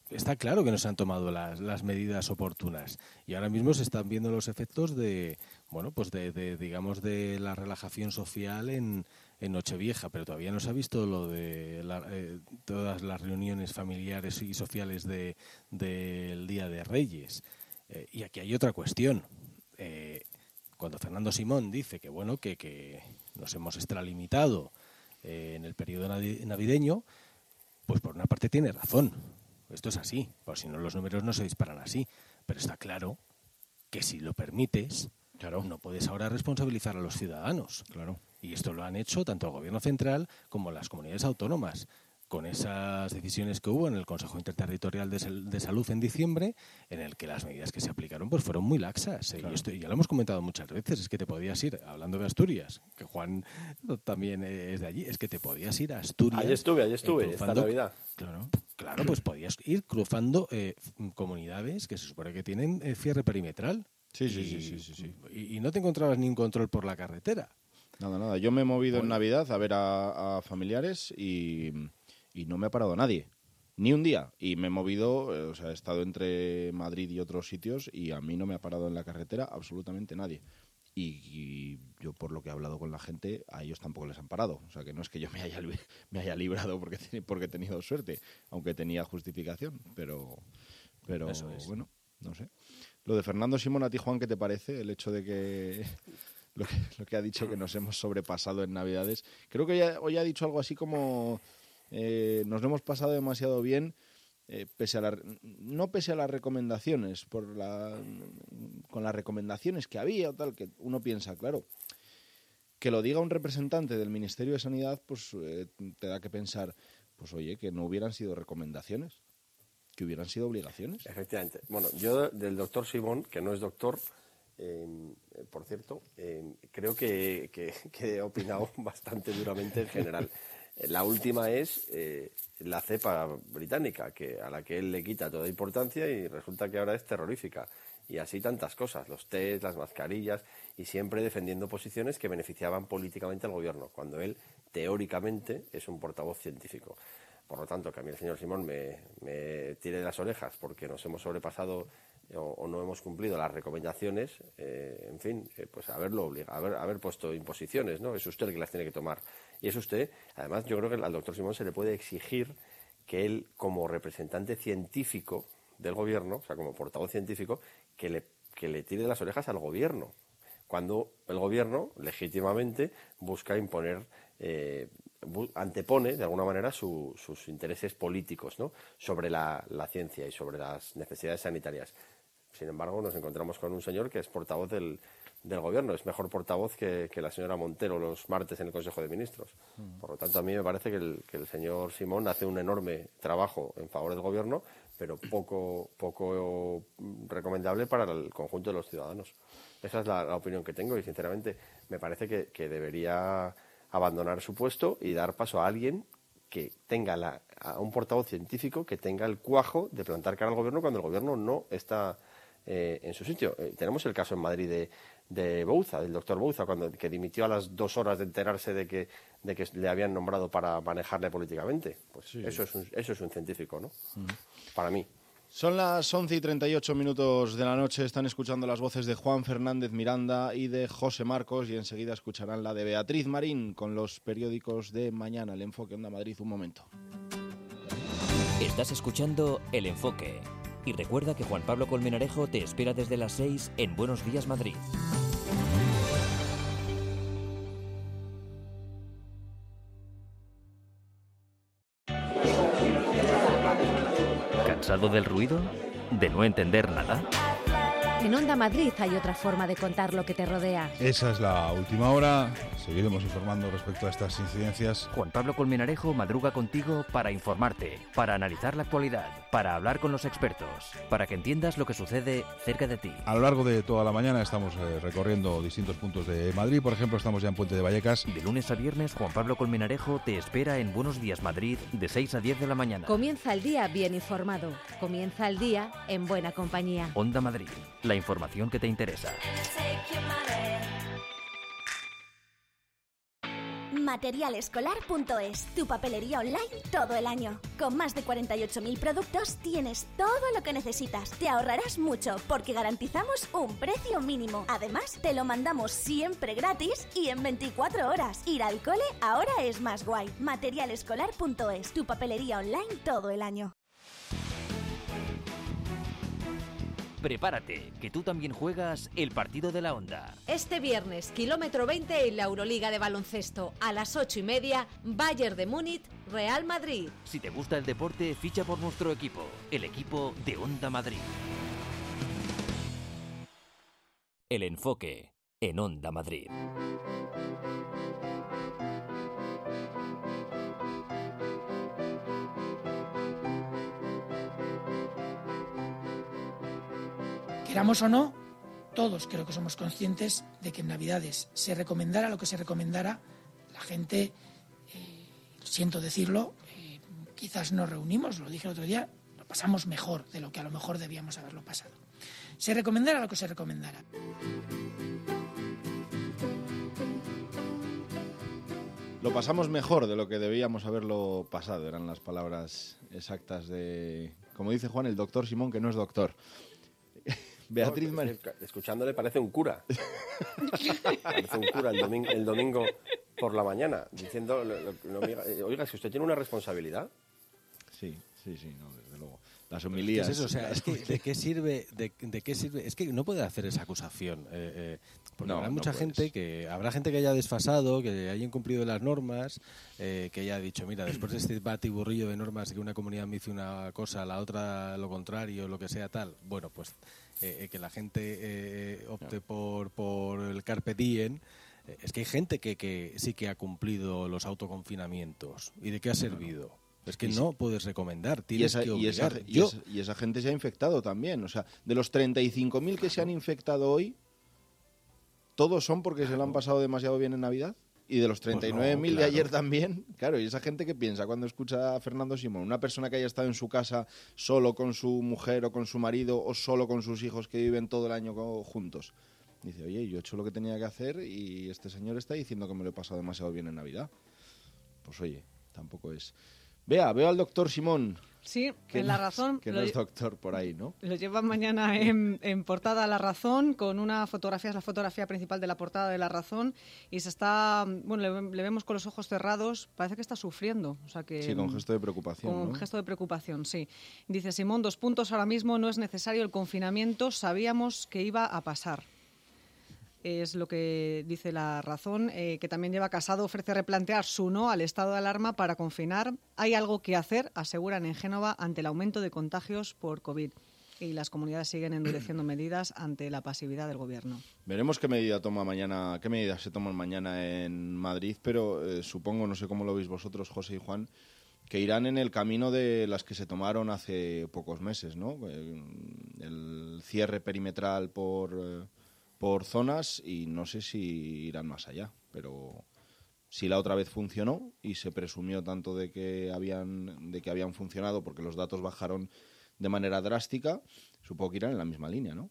[SPEAKER 13] está claro que no se han tomado las medidas oportunas y ahora mismo se están viendo los efectos de digamos de la relajación social en Nochevieja, pero todavía no se ha visto lo de todas las reuniones familiares y sociales del Día de Reyes. Y aquí hay otra cuestión. Cuando Fernando Simón dice que nos hemos extralimitado en el periodo navideño, pues por una parte tiene razón. Esto es así, por si no los números no se disparan así. Pero está claro que si lo permites, no puedes ahora responsabilizar a los ciudadanos.
[SPEAKER 1] Claro.
[SPEAKER 13] Y esto lo han hecho tanto el Gobierno central como las comunidades autónomas, con esas decisiones que hubo en el Consejo Interterritorial de Salud en diciembre, en el que las medidas que se aplicaron pues fueron muy laxas. Claro. Y esto ya lo hemos comentado muchas veces, es que te podías ir, hablando de Asturias, que Juan también es de allí, es que te podías ir a Asturias.
[SPEAKER 14] Allí estuve, esta Navidad.
[SPEAKER 13] Claro, pues podías ir cruzando comunidades que se supone que tienen cierre perimetral.
[SPEAKER 1] Sí.
[SPEAKER 13] Y no te encontrabas ni un control por la carretera.
[SPEAKER 1] Nada. Yo me he movido en Navidad a ver a familiares y no me ha parado nadie, ni un día. Y me he movido, he estado entre Madrid y otros sitios y a mí no me ha parado en la carretera absolutamente nadie. Y yo, por lo que he hablado con la gente, a ellos tampoco les han parado. O sea, que no es que yo me haya librado porque he tenido suerte, aunque tenía justificación. Pero
[SPEAKER 13] Eso es.
[SPEAKER 1] Bueno, no sé. Lo de Fernando Simón, ¿a ti, Juan, qué te parece? El hecho de que lo que ha dicho, que nos hemos sobrepasado en Navidades. Creo que hoy ha dicho algo así como nos lo hemos pasado demasiado bien, no pese a las recomendaciones, con las recomendaciones que había o tal, que uno piensa, claro, que lo diga un representante del Ministerio de Sanidad, pues te da que pensar, pues oye, que no hubieran sido recomendaciones, que hubieran sido obligaciones.
[SPEAKER 14] Efectivamente. Bueno, yo del doctor Simón, que no es doctor, por cierto, creo que he opinado bastante duramente en general. La última es la cepa británica, a la que él le quita toda importancia y resulta que ahora es terrorífica. Y así tantas cosas, los test, las mascarillas, y siempre defendiendo posiciones que beneficiaban políticamente al gobierno, cuando él, teóricamente, es un portavoz científico. Por lo tanto, que a mí el señor Simón me tire de las orejas porque nos hemos sobrepasado o no hemos cumplido las recomendaciones, pues haber puesto imposiciones, ¿no? Es usted el que las tiene que tomar. Y es usted, además, yo creo que al doctor Simón se le puede exigir que él, como representante científico del gobierno, o sea, como portavoz científico, que le tire de las orejas al gobierno, cuando el gobierno, legítimamente, busca imponer, antepone, de alguna manera, sus intereses políticos, ¿no?, sobre la ciencia y sobre las necesidades sanitarias. Sin embargo, nos encontramos con un señor que es portavoz del gobierno, es mejor portavoz que la señora Montero los martes en el Consejo de Ministros. Por lo tanto, a mí me parece que el señor Simón hace un enorme trabajo en favor del gobierno, pero poco recomendable para el conjunto de los ciudadanos. Esa es la opinión que tengo y, sinceramente, me parece que debería abandonar su puesto y dar paso a alguien que tenga a un portavoz científico que tenga el cuajo de plantar cara al gobierno cuando el gobierno no está en su sitio. Tenemos el caso en Madrid de Bouza, del doctor Bouza, que dimitió a las 2 horas de enterarse de que le habían nombrado para manejarle políticamente. Pues sí. Eso es un científico, ¿no? Para mí.
[SPEAKER 1] Son las 11:38 de la noche, están escuchando las voces de Juan Fernández Miranda y de José Marcos y enseguida escucharán la de Beatriz Marín con los periódicos de mañana. El Enfoque Onda Madrid, un momento.
[SPEAKER 2] Estás escuchando El Enfoque. Y recuerda que Juan Pablo Colmenarejo te espera desde las 6 en Buenos Días Madrid. ¿Cansado del ruido? ¿De no entender nada?
[SPEAKER 12] En Onda Madrid hay otra forma de contar lo que te rodea.
[SPEAKER 15] Esa es la última hora. Seguiremos informando respecto a estas incidencias.
[SPEAKER 2] Juan Pablo Colmenarejo madruga contigo para informarte, para analizar la actualidad, para hablar con los expertos, para que entiendas lo que sucede cerca de ti.
[SPEAKER 15] A lo largo de toda la mañana estamos recorriendo distintos puntos de Madrid. Por ejemplo, estamos ya en Puente de Vallecas.
[SPEAKER 2] De lunes a viernes, Juan Pablo Colmenarejo te espera en Buenos Días Madrid de 6 a 10 de la mañana.
[SPEAKER 12] Comienza el día bien informado. Comienza el día en buena compañía.
[SPEAKER 2] Onda Madrid, la información que te interesa.
[SPEAKER 16] Materialescolar.es, tu papelería online todo el año. Con más de 48.000 productos tienes todo lo que necesitas. Te ahorrarás mucho porque garantizamos un precio mínimo. Además, te lo mandamos siempre gratis y en 24 horas. Ir al cole ahora es más guay. Materialescolar.es, tu papelería online todo el año.
[SPEAKER 2] Prepárate, que tú también juegas el partido de la Onda.
[SPEAKER 12] Este viernes, kilómetro 20 en la Euroliga de baloncesto. A las 8:30, Bayern de Múnich, Real Madrid.
[SPEAKER 2] Si te gusta el deporte, ficha por nuestro equipo, el equipo de Onda Madrid. El enfoque en Onda Madrid.
[SPEAKER 3] Queramos o no, todos creo que somos conscientes de que en Navidades se recomendara lo que se recomendara, la gente, siento decirlo, quizás nos reunimos, lo dije el otro día, lo pasamos mejor de lo que a lo mejor debíamos haberlo pasado. Se recomendara lo que se recomendara.
[SPEAKER 1] Lo pasamos mejor de lo que debíamos haberlo pasado, eran las palabras exactas de, como dice Juan, el doctor Simón, que no es doctor. Beatriz
[SPEAKER 14] no, escuchándole parece un cura. Parece un cura el domingo por la mañana, diciendo, oiga, si usted tiene una responsabilidad.
[SPEAKER 1] Sí, no, desde luego. Las homilías.
[SPEAKER 13] ¿Qué es eso? O sea, es que ¿de qué sirve? Es que no puede hacer esa acusación. Porque habrá mucha gente habrá gente que haya desfasado, que haya incumplido las normas, que haya dicho, mira, después de este batiburrillo de normas de que una comunidad me hizo una cosa, la otra lo contrario, lo que sea tal, bueno, pues que la gente opte por el carpe diem. Es que hay gente que sí que ha cumplido los autoconfinamientos. ¿Y de qué ha servido? Es que no puedes recomendar, tienes que obligar.
[SPEAKER 1] Y esa gente se ha infectado también. O sea, de los 35.000 que se han infectado hoy, ¿todos son porque se lo han pasado demasiado bien en Navidad? Y de los 39.000 de ayer también. Claro, ¿y esa gente qué piensa cuando escucha a Fernando Simón? Una persona que haya estado en su casa solo con su mujer o con su marido o solo con sus hijos que viven todo el año juntos. Dice, oye, yo he hecho lo que tenía que hacer y este señor está diciendo que me lo he pasado demasiado bien en Navidad. Pues oye, tampoco es... Veo al doctor Simón.
[SPEAKER 10] Sí, en La Razón.
[SPEAKER 1] Que no es doctor por ahí, ¿no?
[SPEAKER 10] Lo lleva mañana en portada La Razón, con una fotografía, es la fotografía principal de la portada de La Razón, y se está, bueno, le vemos con los ojos cerrados, parece que está sufriendo. O sea que,
[SPEAKER 1] sí, con gesto de preocupación.
[SPEAKER 10] Con gesto de preocupación, sí. Dice Simón, 2 puntos, ahora mismo no es necesario el confinamiento, sabíamos que iba a pasar. Es lo que dice La Razón, que también lleva Casado, ofrece replantear su no al estado de alarma para confinar. Hay algo que hacer, aseguran en Génova, ante el aumento de contagios por COVID. Y las comunidades siguen endureciendo medidas ante la pasividad del gobierno.
[SPEAKER 1] Veremos qué medidas se toman mañana en Madrid, pero supongo, no sé cómo lo veis vosotros, José y Juan, que irán en el camino de las que se tomaron hace pocos meses, ¿no? El cierre perimetral por zonas, y no sé si irán más allá, pero si la otra vez funcionó y se presumió tanto de que habían funcionado porque los datos bajaron de manera drástica, supongo que irán en la misma línea, ¿no?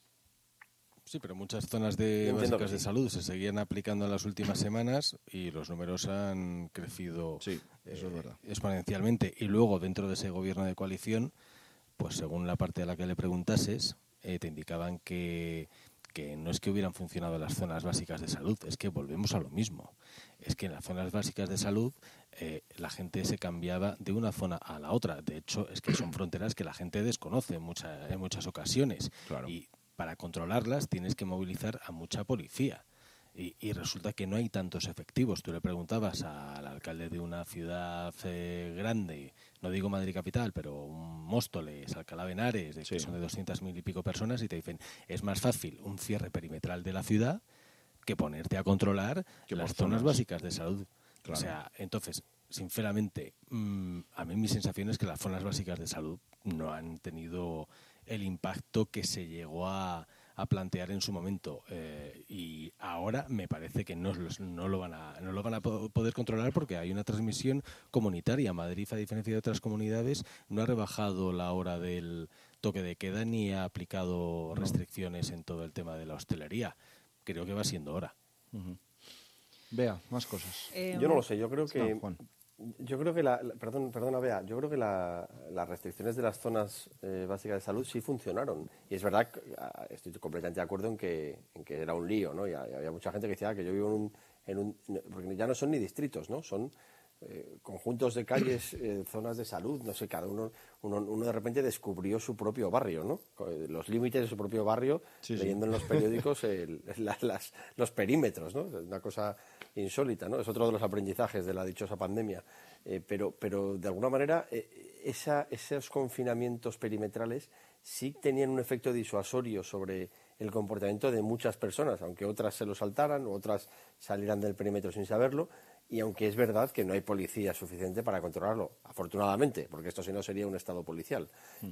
[SPEAKER 13] Sí, pero muchas zonas básicas de salud se seguían aplicando en las últimas semanas y los números han crecido
[SPEAKER 1] eso es verdad,
[SPEAKER 13] exponencialmente. Y luego, dentro de ese gobierno de coalición, pues según la parte a la que le preguntases, te indicaban que no es que hubieran funcionado las zonas básicas de salud, es que volvemos a lo mismo. Es que en las zonas básicas de salud la gente se cambiaba de una zona a la otra. De hecho, es que son fronteras que la gente desconoce en muchas ocasiones.
[SPEAKER 1] Claro.
[SPEAKER 13] Y para controlarlas tienes que movilizar a mucha policía. Y resulta que no hay tantos efectivos. Tú le preguntabas al alcalde de una ciudad grande, no digo Madrid capital, pero un Móstoles, Alcalá de Henares, que son de 200.000 y pico personas, y te dicen, es más fácil un cierre perimetral de la ciudad que ponerte a controlar las zonas básicas de salud. Claro. O sea, entonces, sinceramente, a mí mi sensación es que las zonas básicas de salud no han tenido el impacto que se llegó a plantear en su momento, y ahora me parece que no lo van a poder controlar porque hay una transmisión comunitaria. Madrid, a diferencia de otras comunidades, no ha rebajado la hora del toque de queda ni ha aplicado restricciones en todo el tema de la hostelería. Creo que va siendo hora.
[SPEAKER 1] Uh-huh. Vea, más cosas.
[SPEAKER 14] Yo no lo sé, yo creo que...
[SPEAKER 1] No, Juan.
[SPEAKER 14] Yo creo que perdona, Bea, yo creo que las restricciones de las zonas básicas de salud sí funcionaron. Y es verdad, estoy completamente de acuerdo en que era un lío, ¿no? Y había mucha gente que decía que yo vivo porque ya no son ni distritos, ¿no? Son conjuntos de calles, zonas de salud, no sé, cada uno de repente descubrió su propio barrio, ¿no? Los límites de su propio barrio, leyendo en los periódicos los perímetros, ¿no? Una cosa insólita, ¿no? Es otro de los aprendizajes de la dichosa pandemia. Pero de alguna manera esos confinamientos perimetrales sí tenían un efecto disuasorio sobre el comportamiento de muchas personas, aunque otras se lo saltaran o otras salieran del perímetro sin saberlo, y aunque es verdad que no hay policía suficiente para controlarlo, afortunadamente, porque esto si no sería un estado policial.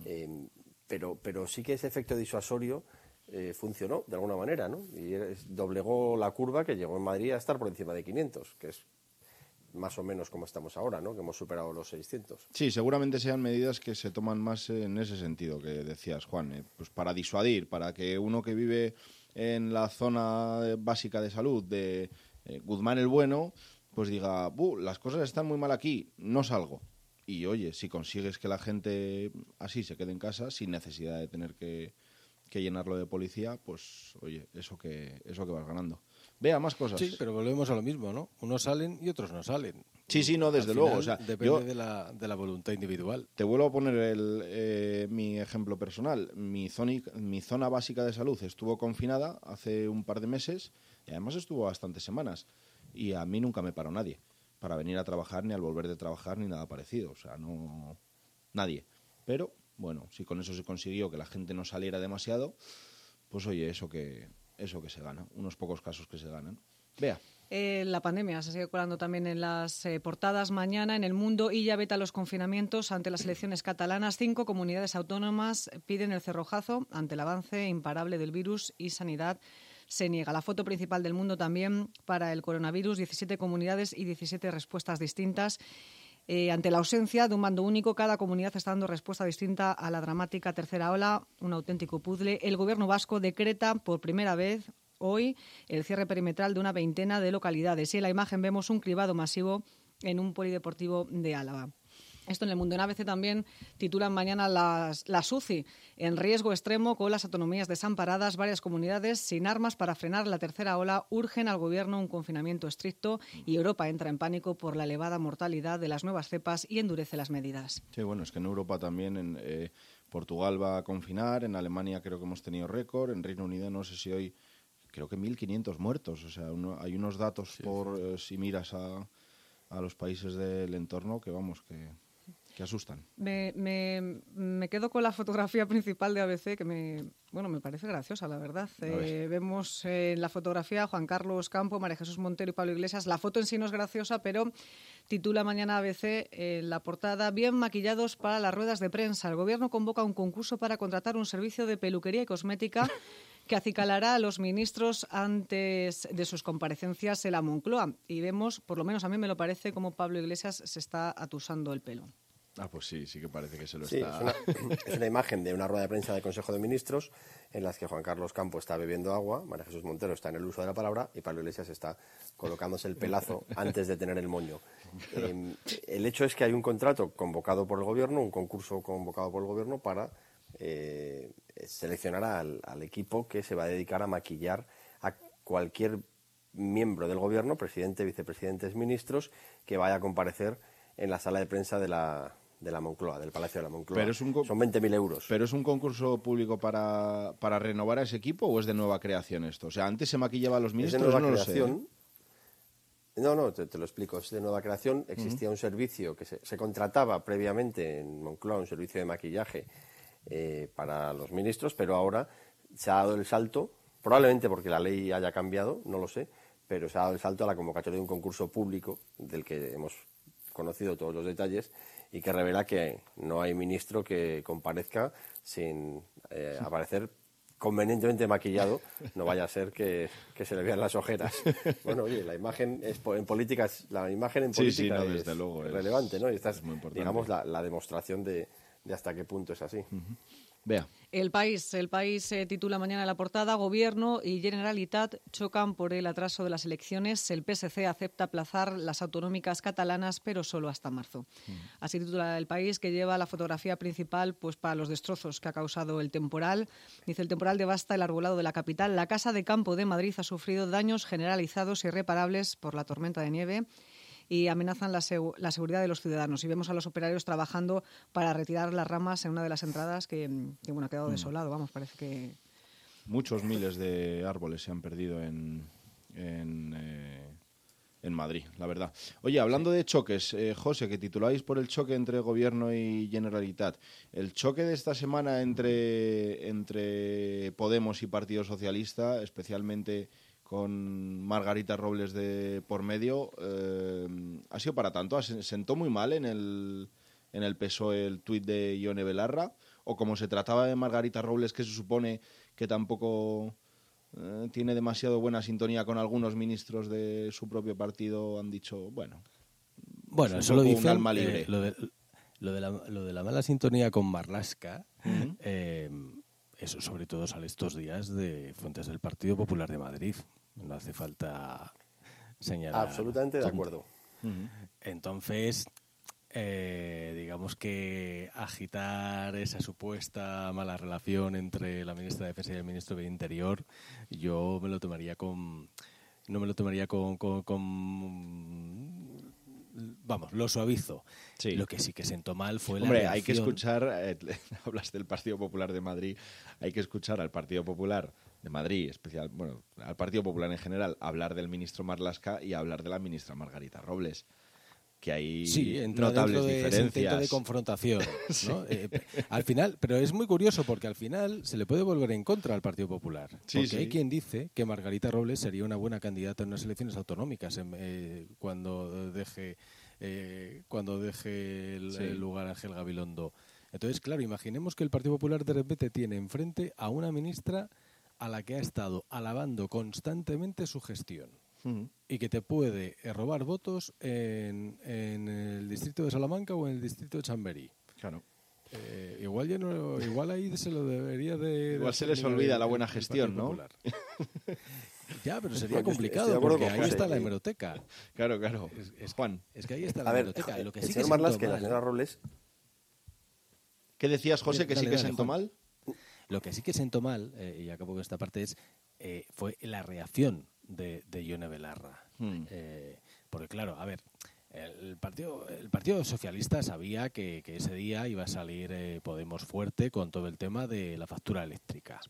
[SPEAKER 14] Pero sí que ese efecto disuasorio funcionó de alguna manera, ¿no? Y doblegó la curva que llegó en Madrid a estar por encima de 500, que es más o menos como estamos ahora, ¿no? Que hemos superado los 600.
[SPEAKER 1] Sí, seguramente sean medidas que se toman más en ese sentido que decías, Juan, pues para disuadir, para que uno que vive en la zona básica de salud de Guzmán el Bueno, pues diga, las cosas están muy mal aquí, no salgo. Y oye, si consigues que la gente así se quede en casa sin necesidad de tener que llenarlo de policía, pues oye, eso que vas ganando. Vea, más cosas.
[SPEAKER 13] Sí, pero volvemos a lo mismo, ¿no? Unos salen y otros no salen.
[SPEAKER 1] Sí, no, desde luego. O sea,
[SPEAKER 13] depende de la voluntad individual.
[SPEAKER 1] Te vuelvo a poner mi ejemplo personal. Mi zona básica de salud estuvo confinada hace un par de meses y además estuvo bastantes semanas. Y a mí nunca me paró nadie para venir a trabajar, ni al volver de trabajar, ni nada parecido. O sea, no... Nadie. Pero, bueno, si con eso se consiguió que la gente no saliera demasiado, pues oye, eso que se gana. Unos pocos casos que se ganan. Vea.
[SPEAKER 10] La pandemia se sigue colando también en las portadas. Mañana en El Mundo, Illa veta los confinamientos ante las elecciones catalanas. 5 comunidades autónomas piden el cerrojazo ante el avance imparable del virus y Sanidad se niega. La foto principal del Mundo también para el coronavirus. 17 comunidades y 17 respuestas distintas. Ante la ausencia de un mando único, cada comunidad está dando respuesta distinta a la dramática tercera ola, un auténtico puzzle. El Gobierno vasco decreta por primera vez hoy el cierre perimetral de una veintena de localidades. Y en la imagen vemos un cribado masivo en un polideportivo de Álava. Esto en El Mundo. En ABC también titulan mañana las UCI en riesgo extremo con las autonomías desamparadas. Varias comunidades sin armas para frenar la tercera ola urgen al Gobierno un confinamiento estricto y Europa entra en pánico por la elevada mortalidad de las nuevas cepas y endurece las medidas.
[SPEAKER 1] Sí, bueno, es que en Europa también, Portugal va a confinar, en Alemania creo que hemos tenido récord, en Reino Unido no sé si hoy, creo que 1.500 muertos. O sea, hay unos datos si miras a los países del entorno que vamos, que asustan.
[SPEAKER 10] Me quedo con la fotografía principal de ABC que me parece graciosa, la verdad. Vemos en la fotografía a Juan Carlos Campo, María Jesús Montero y Pablo Iglesias. La foto en sí no es graciosa, pero titula mañana ABC en la portada: bien maquillados para las ruedas de prensa. El Gobierno convoca un concurso para contratar un servicio de peluquería y cosmética que acicalará a los ministros antes de sus comparecencias en la Moncloa. Y vemos, por lo menos a mí me lo parece, como Pablo Iglesias se está atusando el pelo.
[SPEAKER 1] Pues sí que parece que se lo
[SPEAKER 14] sí,
[SPEAKER 1] está...
[SPEAKER 14] Es una imagen de una rueda de prensa del Consejo de Ministros en las que Juan Carlos Campo está bebiendo agua, María Jesús Montero está en el uso de la palabra y Pablo Iglesias está colocándose el pelazo antes de tener el moño. El hecho es que hay un contrato convocado por el Gobierno, un concurso convocado por el Gobierno para seleccionar al equipo que se va a dedicar a maquillar a cualquier miembro del Gobierno, presidente, vicepresidentes, ministros, que vaya a comparecer en la sala de prensa de la Moncloa, del Palacio de la Moncloa.
[SPEAKER 1] Pero
[SPEAKER 14] son 20.000 euros.
[SPEAKER 1] ¿Pero es un concurso público para renovar a ese equipo o es de nueva creación esto? O sea, antes se maquillaba a los ministros,
[SPEAKER 14] es de nueva
[SPEAKER 1] no
[SPEAKER 14] creación.
[SPEAKER 1] Lo sé.
[SPEAKER 14] No, te lo explico. Es de nueva creación. Existía un servicio que se contrataba previamente en Moncloa, un servicio de maquillaje para los ministros, pero ahora se ha dado el salto, probablemente porque la ley haya cambiado, no lo sé, pero se ha dado el salto a la convocatoria de un concurso público del que hemos conocido todos los detalles y que revela que no hay ministro que comparezca sin aparecer convenientemente maquillado, no vaya a ser que se le vean las ojeras. Bueno, oye, la imagen en política es relevante, ¿no? Y esta es, digamos, la demostración de hasta qué punto es así.
[SPEAKER 1] Vea.
[SPEAKER 10] El país titula mañana en la portada: Gobierno y Generalitat chocan por el atraso de las elecciones. El PSC acepta aplazar las autonómicas catalanas, pero solo hasta marzo. Así titula El País, que lleva la fotografía principal pues para los destrozos que ha causado el temporal. Dice: el temporal devasta el arbolado de la capital. La Casa de Campo de Madrid ha sufrido daños generalizados e irreparables por la tormenta de nieve y amenazan la seguridad de los ciudadanos. Y vemos a los operarios trabajando para retirar las ramas en una de las entradas que ha quedado desolado. Vamos, parece que...
[SPEAKER 1] Muchos miles de árboles se han perdido en Madrid, la verdad. Oye, hablando de choques, José, que tituláis por el choque entre Gobierno y Generalitat. El choque de esta semana entre Podemos y Partido Socialista, especialmente con Margarita Robles de por medio, ha sido para tanto. ¿Sentó muy mal en el PSOE el tuit de Ione Belarra? ¿O como se trataba de Margarita Robles, que se supone que tampoco tiene demasiado buena sintonía con algunos ministros de su propio partido, han dicho, bueno,
[SPEAKER 13] eso lo dicen, un alma libre? Lo de la mala sintonía con Marlaska, eso sobre todo sale estos días de fuentes del Partido Popular de Madrid. No hace falta señalar.
[SPEAKER 14] Absolutamente de acuerdo.
[SPEAKER 13] Entonces, digamos que agitar esa supuesta mala relación entre la ministra de Defensa y el ministro de Interior, yo me lo tomaría no me lo tomaría vamos, lo suavizo. Sí. Lo que sí que sentó mal fue la reacción.
[SPEAKER 1] Hay que escuchar, hablas del Partido Popular de Madrid, hay que escuchar al Partido Popular de Madrid, al Partido Popular en general, hablar del ministro Marlaska y hablar de la ministra Margarita Robles, que hay notables diferencias.
[SPEAKER 13] Intento de confrontación, ¿no? Al final, pero es muy curioso porque al final se le puede volver en contra al Partido Popular, porque hay quien dice que Margarita Robles sería una buena candidata en unas elecciones autonómicas cuando deje el lugar a Ángel Gabilondo. Entonces, claro, imaginemos que el Partido Popular de repente tiene enfrente a una ministra a la que ha estado alabando constantemente su gestión y que te puede robar votos en el distrito de Salamanca o en el distrito de Chamberí.
[SPEAKER 1] Claro.
[SPEAKER 13] Igual ahí se lo debería de...
[SPEAKER 1] Igual se les olvida la buena gestión, ¿no?
[SPEAKER 13] Ya, pero sería complicado porque ahí está la hemeroteca.
[SPEAKER 1] Claro.
[SPEAKER 13] Juan. Es que ahí está la hemeroteca.
[SPEAKER 14] Lo que sí que Marlaska, la señora Robles...
[SPEAKER 1] ¿Qué decías, José, que sí que sentó mal?
[SPEAKER 13] Lo que sí que sentó mal, y acabo con esta parte, fue la reacción de Ione Belarra. Porque claro, a ver, el Partido Socialista sabía que ese día iba a salir Podemos fuerte con todo el tema de la factura eléctrica.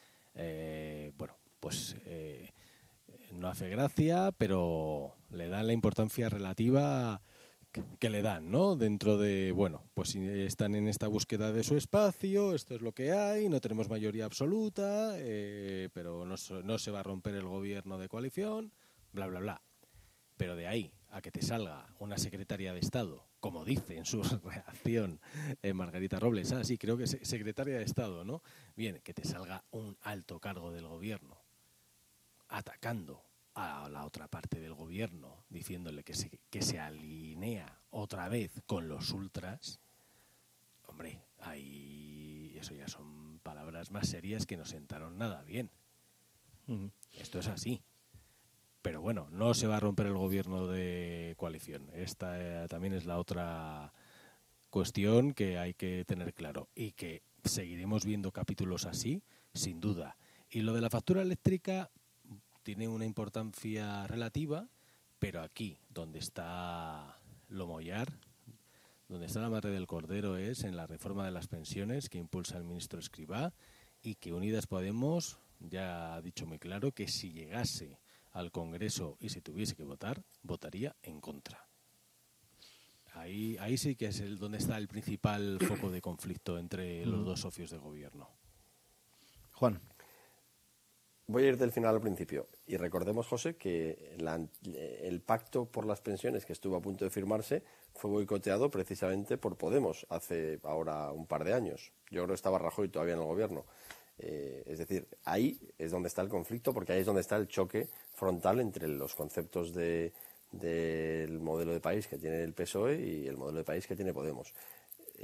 [SPEAKER 13] No hace gracia, pero le dan la importancia relativa que le dan, ¿no? Dentro de, pues están en esta búsqueda de su espacio, esto es lo que hay, no tenemos mayoría absoluta, pero no se va a romper el gobierno de coalición, bla, bla, bla. Pero de ahí a que te salga una secretaria de Estado, como dice en su reacción Margarita Robles, sí, creo que es secretaria de Estado, ¿no? Bien, que te salga un alto cargo del gobierno atacando a la otra parte del gobierno, diciéndole que se alinea otra vez con los ultras, hombre, ahí eso ya son palabras más serias que no sentaron nada bien. Esto es así. Pero bueno, no se va a romper el gobierno de coalición. Esta también es la otra cuestión que hay que tener claro y que seguiremos viendo capítulos así, sin duda. Y lo de la factura eléctrica tiene una importancia relativa, pero aquí, donde está lo mollar, donde está la madre del cordero, es en la reforma de las pensiones que impulsa el ministro Escrivá y que Unidas Podemos ya ha dicho muy claro que si llegase al Congreso y se tuviese que votar, votaría en contra. Ahí sí que es donde está el principal foco de conflicto entre los dos socios de gobierno.
[SPEAKER 1] Juan.
[SPEAKER 14] Voy a ir del final al principio. Y recordemos, José, que el pacto por las pensiones que estuvo a punto de firmarse fue boicoteado precisamente por Podemos hace ahora un par de años. Yo creo que estaba Rajoy todavía en el gobierno. Es decir, ahí es donde está el conflicto, porque ahí es donde está el choque frontal entre los conceptos del modelo de país que tiene el PSOE y el modelo de país que tiene Podemos.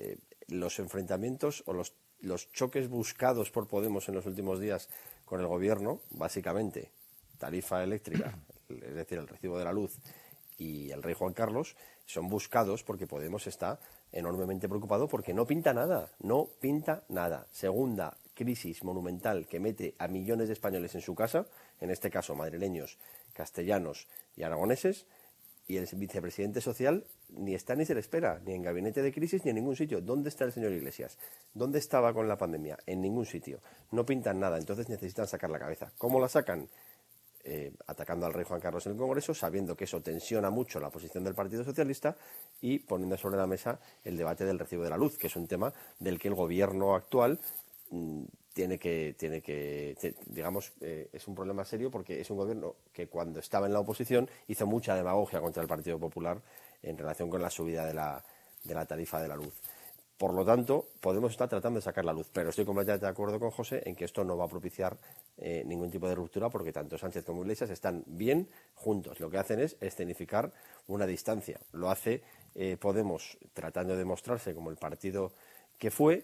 [SPEAKER 14] los enfrentamientos o los choques buscados por Podemos en los últimos días con el gobierno, básicamente tarifa eléctrica, es decir, el recibo de la luz, y el rey Juan Carlos, son buscados porque Podemos está enormemente preocupado porque no pinta nada. Segunda crisis monumental que mete a millones de españoles en su casa, en este caso madrileños, castellanos y aragoneses, y el vicepresidente social ni está ni se le espera, ni en gabinete de crisis ni en ningún sitio. ¿Dónde está el señor Iglesias? ¿Dónde estaba con la pandemia? En ningún sitio. No pintan nada, entonces necesitan sacar la cabeza. ¿Cómo la sacan? Atacando al rey Juan Carlos en el Congreso, sabiendo que eso tensiona mucho la posición del Partido Socialista y poniendo sobre la mesa el debate del recibo de la luz, que es un tema del que el gobierno actual tiene que digamos, es un problema serio porque es un gobierno que cuando estaba en la oposición hizo mucha demagogia contra el Partido Popular en relación con la subida de la tarifa de la luz. Por lo tanto, Podemos estar tratando de sacar la luz, pero estoy completamente de acuerdo con José en que esto no va a propiciar ningún tipo de ruptura porque tanto Sánchez como Iglesias están bien juntos. Lo que hacen es escenificar una distancia. Lo hace Podemos tratando de mostrarse como el partido que fue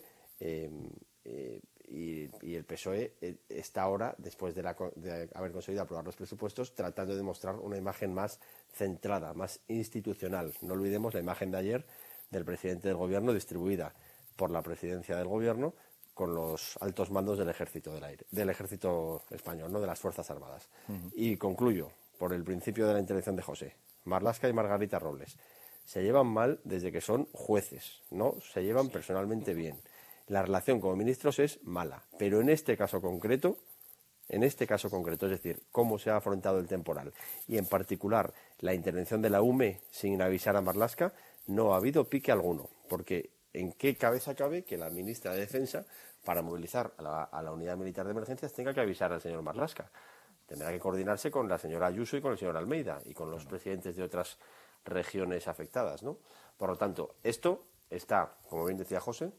[SPEAKER 14] y el PSOE está ahora, después de haber conseguido aprobar los presupuestos, tratando de mostrar una imagen más centrada, más institucional. No olvidemos la imagen de ayer del presidente del gobierno distribuida por la presidencia del gobierno con los altos mandos del ejército del aire, del ejército español, no de las Fuerzas Armadas. Y concluyo por el principio de la intervención de José. Marlaska y Margarita Robles se llevan mal desde que son jueces, no se llevan personalmente bien. La relación como ministros es mala, pero en este caso concreto, es decir, cómo se ha afrontado el temporal y en particular la intervención de la UME sin avisar a Marlaska, no ha habido pique alguno, porque ¿en qué cabeza cabe que la ministra de Defensa, para movilizar a la unidad militar de emergencias, tenga que avisar al señor Marlaska? Tendrá que coordinarse con la señora Ayuso y con el señor Almeida y con los presidentes de otras regiones afectadas, ¿no? Por lo tanto, esto está, como bien decía José,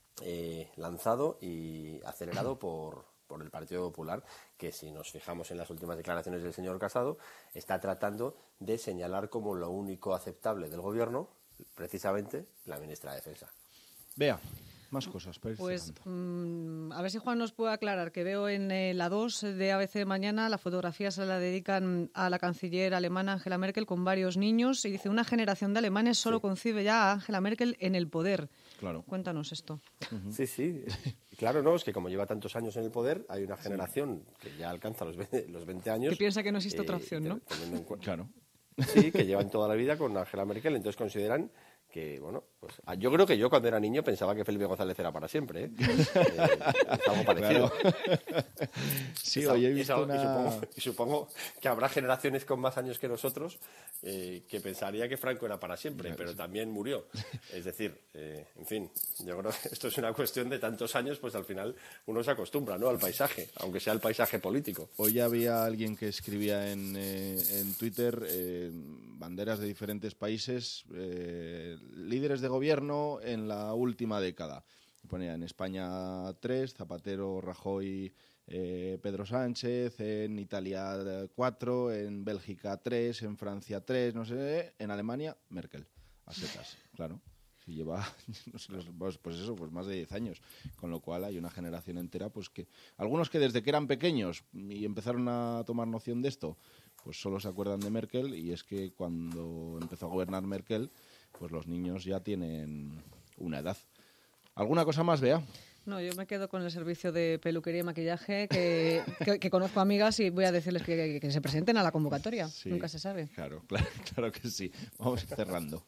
[SPEAKER 14] lanzado y acelerado por el Partido Popular, que si nos fijamos en las últimas declaraciones del señor Casado, está tratando de señalar como lo único aceptable del gobierno precisamente la ministra de Defensa.
[SPEAKER 1] Vea, más cosas.
[SPEAKER 10] Pues a ver si Juan nos puede aclarar, que veo en la 2 de ABC de mañana, la fotografía se la dedican a la canciller alemana Angela Merkel con varios niños y dice, una generación de alemanes solo concibe ya a Angela Merkel en el poder.
[SPEAKER 1] Claro.
[SPEAKER 10] Cuéntanos esto.
[SPEAKER 14] Sí. Claro, no, es que como lleva tantos años en el poder, hay una generación que ya alcanza los 20 años.
[SPEAKER 10] Que piensa que no existe otra opción, ¿no?
[SPEAKER 1] Claro.
[SPEAKER 14] Sí, que llevan toda la vida con Angela Merkel, entonces consideran que, bueno, pues yo creo que yo cuando era niño pensaba que Felipe González era para siempre, ¿eh? Es algo parecido.
[SPEAKER 1] Claro. Sí, hoy he visto
[SPEAKER 14] y supongo que habrá generaciones con más años que nosotros que pensaría que Franco era para siempre, pero también murió. Es decir, en fin, yo creo que esto es una cuestión de tantos años, pues al final uno se acostumbra, ¿no?, al paisaje, aunque sea el paisaje político.
[SPEAKER 1] Hoy había alguien que escribía en Twitter banderas de diferentes países, líderes de gobierno en la última década. Ponía en España 3, Zapatero, Rajoy, Pedro Sánchez, en Italia 4, en Bélgica 3, en Francia 3, no sé, en Alemania Merkel, a secas, claro. Si lleva, no sé, pues más de 10 años, con lo cual hay una generación entera, pues que algunos que desde que eran pequeños y empezaron a tomar noción de esto, pues solo se acuerdan de Merkel, y es que cuando empezó a gobernar Merkel, pues los niños ya tienen una edad. ¿Alguna cosa más, Bea?
[SPEAKER 10] No, yo me quedo con el servicio de peluquería y maquillaje que conozco amigas y voy a decirles que se presenten a la convocatoria. Sí, nunca se sabe.
[SPEAKER 1] Claro que sí. Vamos cerrando.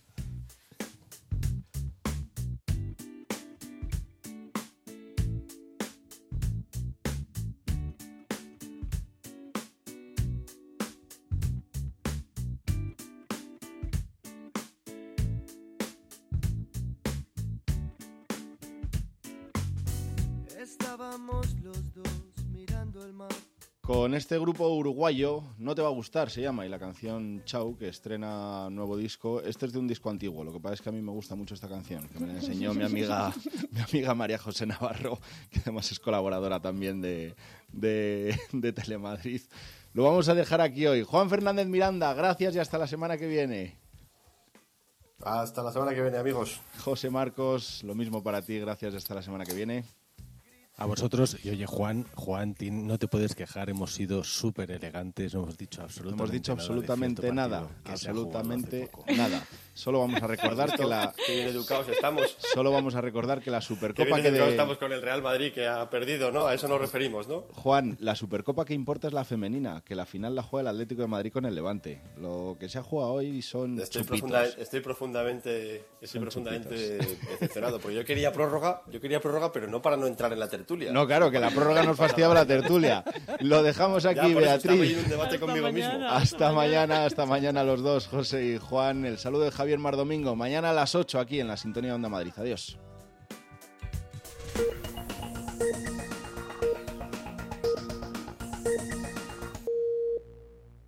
[SPEAKER 17] Estábamos los dos mirando el mar.
[SPEAKER 1] Con este grupo uruguayo, No te va a gustar, se llama, y la canción Chau, que estrena nuevo disco. Este es de un disco antiguo, lo que pasa es que a mí me gusta mucho esta canción, que me la enseñó mi amiga María José Navarro, que además es colaboradora también de Telemadrid. Lo vamos a dejar aquí hoy. Juan Fernández Miranda, gracias y hasta la semana que viene.
[SPEAKER 14] Hasta la semana que viene, amigos.
[SPEAKER 1] José Marcos, lo mismo para ti, gracias, hasta la semana que viene.
[SPEAKER 13] A vosotros, y oye, Juan, no te puedes quejar, hemos sido súper elegantes, no hemos dicho absolutamente nada. Nada. Solo vamos a recordar que
[SPEAKER 14] Qué bien educados estamos.
[SPEAKER 1] Solo vamos a recordar que la Supercopa
[SPEAKER 14] Qué bien educados estamos con el Real Madrid, que ha perdido, ¿no? A eso nos referimos, ¿no?
[SPEAKER 1] Juan, la Supercopa que importa es la femenina, que la final la juega el Atlético de Madrid con el Levante. Lo que se ha jugado hoy son chupitos.
[SPEAKER 14] Estoy profundamente decepcionado, porque yo quería prórroga, pero no para no entrar en la tertulia.
[SPEAKER 1] No, claro, que la prórroga nos fastidiaba la tertulia. Lo dejamos aquí, Beatriz.
[SPEAKER 14] Un debate conmigo mismo.
[SPEAKER 1] Hasta mañana los dos, José y Juan. El saludo de Javier Mardomingo. Mañana a las 8 aquí en la Sintonía de Onda Madrid. Adiós.